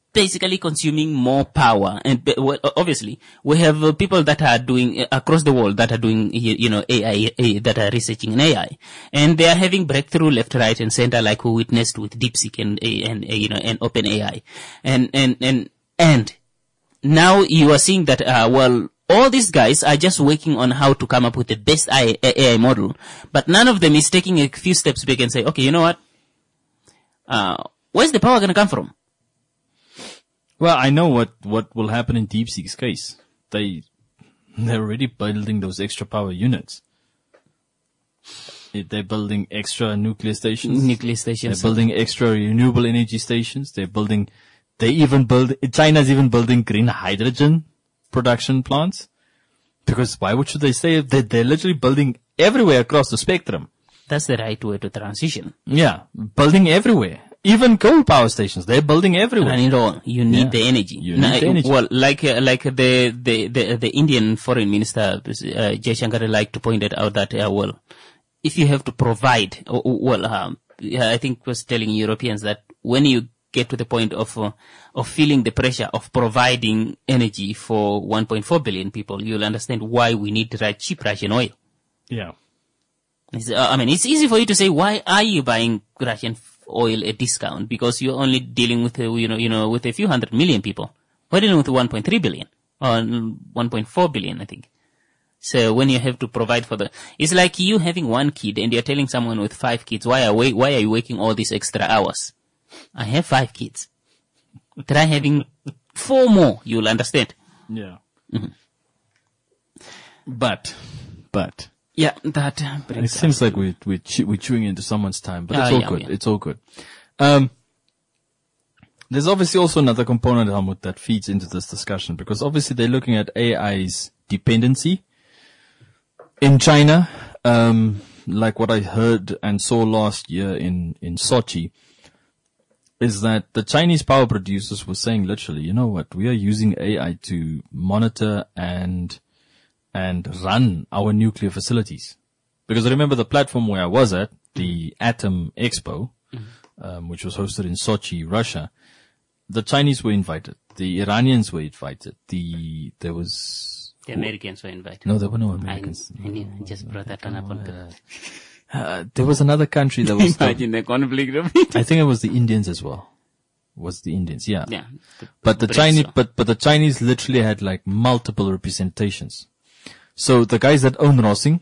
basically consuming more power. And obviously, we have people that are doing across the world that are doing, AI, that are researching in AI, and they are having breakthrough left, right, and center, like we witnessed with DeepSeek and OpenAI, and now you are seeing that all these guys are just working on how to come up with the best AI model, but none of them is taking a few steps back and say, okay, you know what? Where's the power going to come from? Well, I know what will happen in DeepSeek's case. They're already building those extra power units. They're building extra nuclear stations. They're building extra renewable energy stations. China's even building green hydrogen production plants. Because why should they say that they're literally building everywhere across the spectrum? That's the right way to transition. Yeah, building everywhere. Even coal power stations, they're building everywhere. And all, you need the energy. Well, like the Indian foreign minister, Jaishankar, liked to point it out that, if you have to provide, I think was telling Europeans that when you get to the point of feeling the pressure of providing energy for 1.4 billion people, you'll understand why we need cheap Russian oil. Yeah. It's easy for you to say, why are you buying Russian oil at discount? Because you're only dealing with, with a few 100 million people. We're dealing with 1.3 billion or 1.4 billion, I think. So when you have to provide for it's like you having one kid and you're telling someone with 5 kids, why are you working all these extra hours? I have 5 kids. Try having 4 more, you'll understand. Yeah. Mm-hmm. But. Yeah, that brings it seems like we're chewing into someone's time, but it's all good. Yeah. It's all good. There's obviously also another component, Helmut, that feeds into this discussion, because obviously they're looking at AI's dependency in China. Like what I heard and saw last year in Sochi, is that the Chinese power producers were saying literally, you know what, we are using AI to monitor and run our nuclear facilities. Because remember the platform where I was at, the Atom Expo, which was hosted in Sochi, Russia, the Chinese were invited. The Iranians were invited. The Americans were invited. No, there were no Americans. I just brought that one up on purpose. There was another country that was... Imagine the conflict. I think it was the Indians as well. Was the Indians, yeah. Yeah. But the Chinese, but the Chinese literally had like multiple representations. So the guys that own Rossing,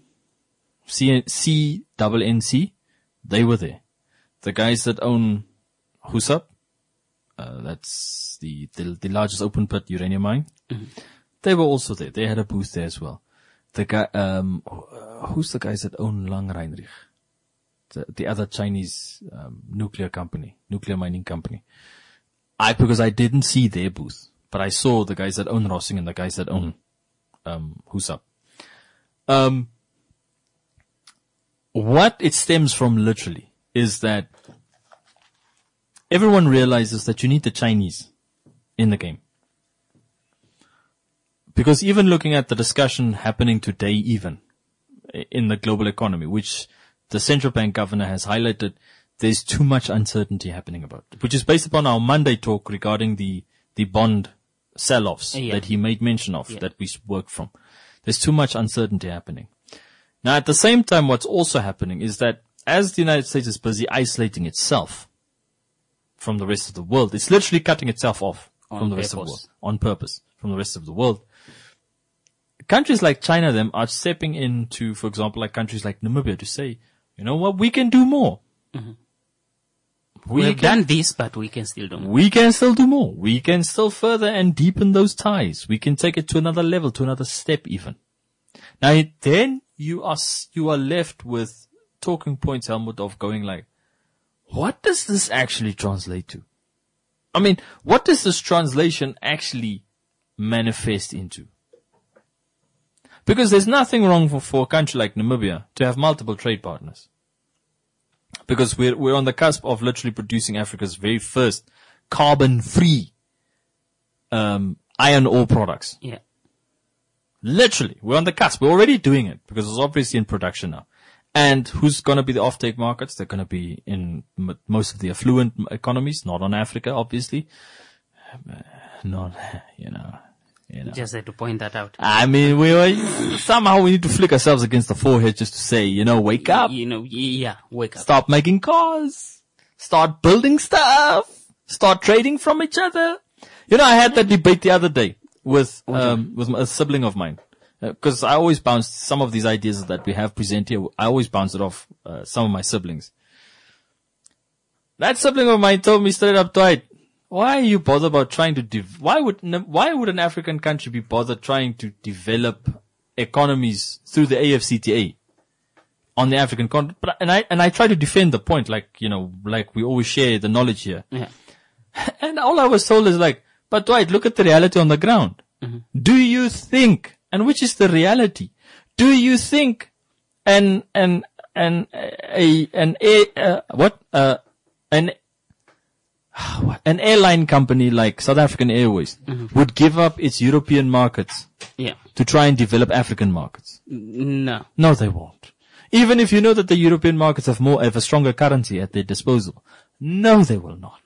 CNNC, they were there. The guys that own Husab, that's the largest open pit uranium mine, they were also there. They had a booth there as well. The guy, who's the guys that own Langreinrich? The other Chinese, nuclear mining company. Because I didn't see their booth, but I saw the guys that own Rossing and the guys that own, Husab. What it stems from literally is that everyone realizes that you need the Chinese in the game. Because even looking at the discussion happening today, even in the global economy, which the central bank governor has highlighted, there's too much uncertainty happening about it, which is based upon our Monday talk regarding the bond sell-offs that he made mention of, that we work from. There's too much uncertainty happening. Now, at the same time, what's also happening is that as the United States is busy isolating itself from the rest of the world, it's literally cutting itself off from the rest of the world on purpose from the rest of the world. Countries like China, them are stepping into, for example, like countries like Namibia to say, you know what, we can do more. Mm-hmm. We've done this, but we can still do more. We can still do more. We can still further and deepen those ties. We can take it to another level, to another step even. Now, then you are left with talking points, Helmut, of going like, what does this actually translate to? I mean, what does this translation actually manifest into? Because there's nothing wrong for a country like Namibia to have multiple trade partners. Because we're on the cusp of literally producing Africa's very first carbon-free iron ore products. Yeah. Literally, we're on the cusp. We're already doing it because it's obviously in production now. And who's going to be the offtake markets? They're going to be in most of the affluent economies, not on Africa, obviously. not, you know. Just had to point that out. I mean, somehow we need to flick ourselves against the forehead just to say, wake up. Wake up. Stop making cars. Start building stuff. Start trading from each other. I had that debate the other day with a sibling of mine. Because I always bounce some of these ideas that we have presented here. I always bounce it off some of my siblings. That sibling of mine told me straight up, Dwight, why are you bothered about trying to why would an African country be bothered trying to develop economies through the AfCFTA on the African continent? And I try to defend the point, like we always share the knowledge here. Yeah. And all I was told is but Dwight, look at the reality on the ground. Mm-hmm. Do you think, and which is the reality? Do you think an airline company like South African Airways would give up its European markets to try and develop African markets? No. No, they won't. Even if you know that the European markets have a stronger currency at their disposal. No, they will not.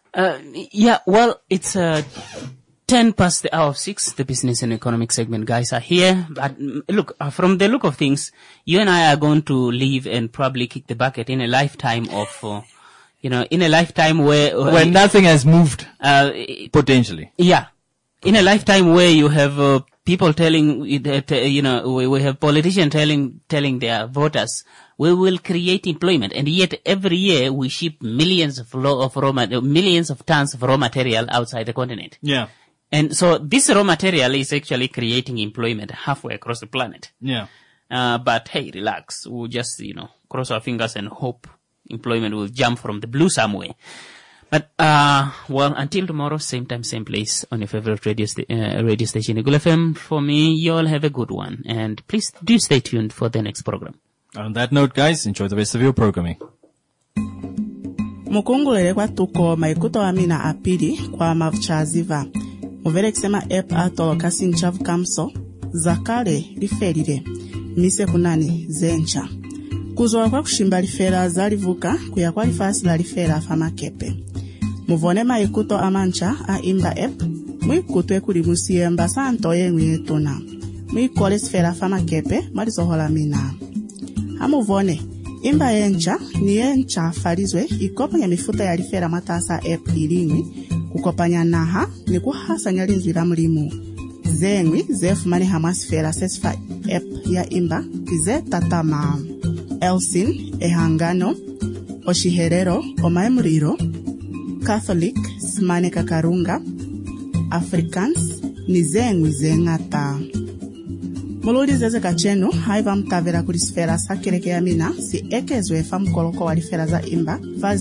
It's 10 past the hour of 6. The business and economic segment guys are here. But look, from the look of things, you and I are going to leave and probably kick the bucket in a lifetime of, in a lifetime where nothing has moved, potentially. Yeah. In a lifetime where you have, people telling that, we have politicians telling their voters, we will create employment, and yet every year we ship millions of tons of raw material outside the continent. Yeah. And so this raw material is actually creating employment halfway across the planet. Yeah. But hey, relax. We'll just, cross our fingers and hope employment will jump from the blue somewhere. But, until tomorrow, same time, same place on your favorite radio station, Eagle FM. For me, you all have a good one. And please do stay tuned for the next program. On that note, guys, enjoy the rest of your programming. Mukungulele kwa tuko maikuto amina apili kwa mavuchaziva. Muvele kisema atolo kasi nchavu kamso. Zakale liferile. Mise kunani zencha. Kuzoa kwa kushimba lifera zalivuka kuya kwa lifasi la lifera famakepe. Muvone maikuto amancha imba mwikutwe kulimusiemba santo yengu yetuna. Mwikole sfera famakepe malizohola mina. Hamuvone, imba yencha ni yencha falizwe ikopanya mifuta ya lifera matasa ilingwi kukopanya naha ni kuhasa nyalinzwi la mlimu. Zengwi zefumani hamasfera sesfa ya imba kize tatama. Elsin, ehangano, oshiherero, omaemuriro, Catholic, smane kakarunga, Africans, nizengwi zengata. Muludi zeze kachenu, haiva mtavera kulisfera sakireke ya mina, si ekezwe famkoloko walifera za imba,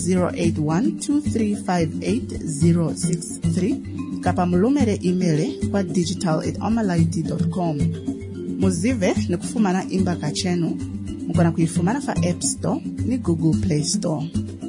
5081235863, kapa mulumere emaile kwa digital@omalaiti.com. Muzive ni kufumana imba kachenu, mukona kuifumana fa App Store ni Google Play Store.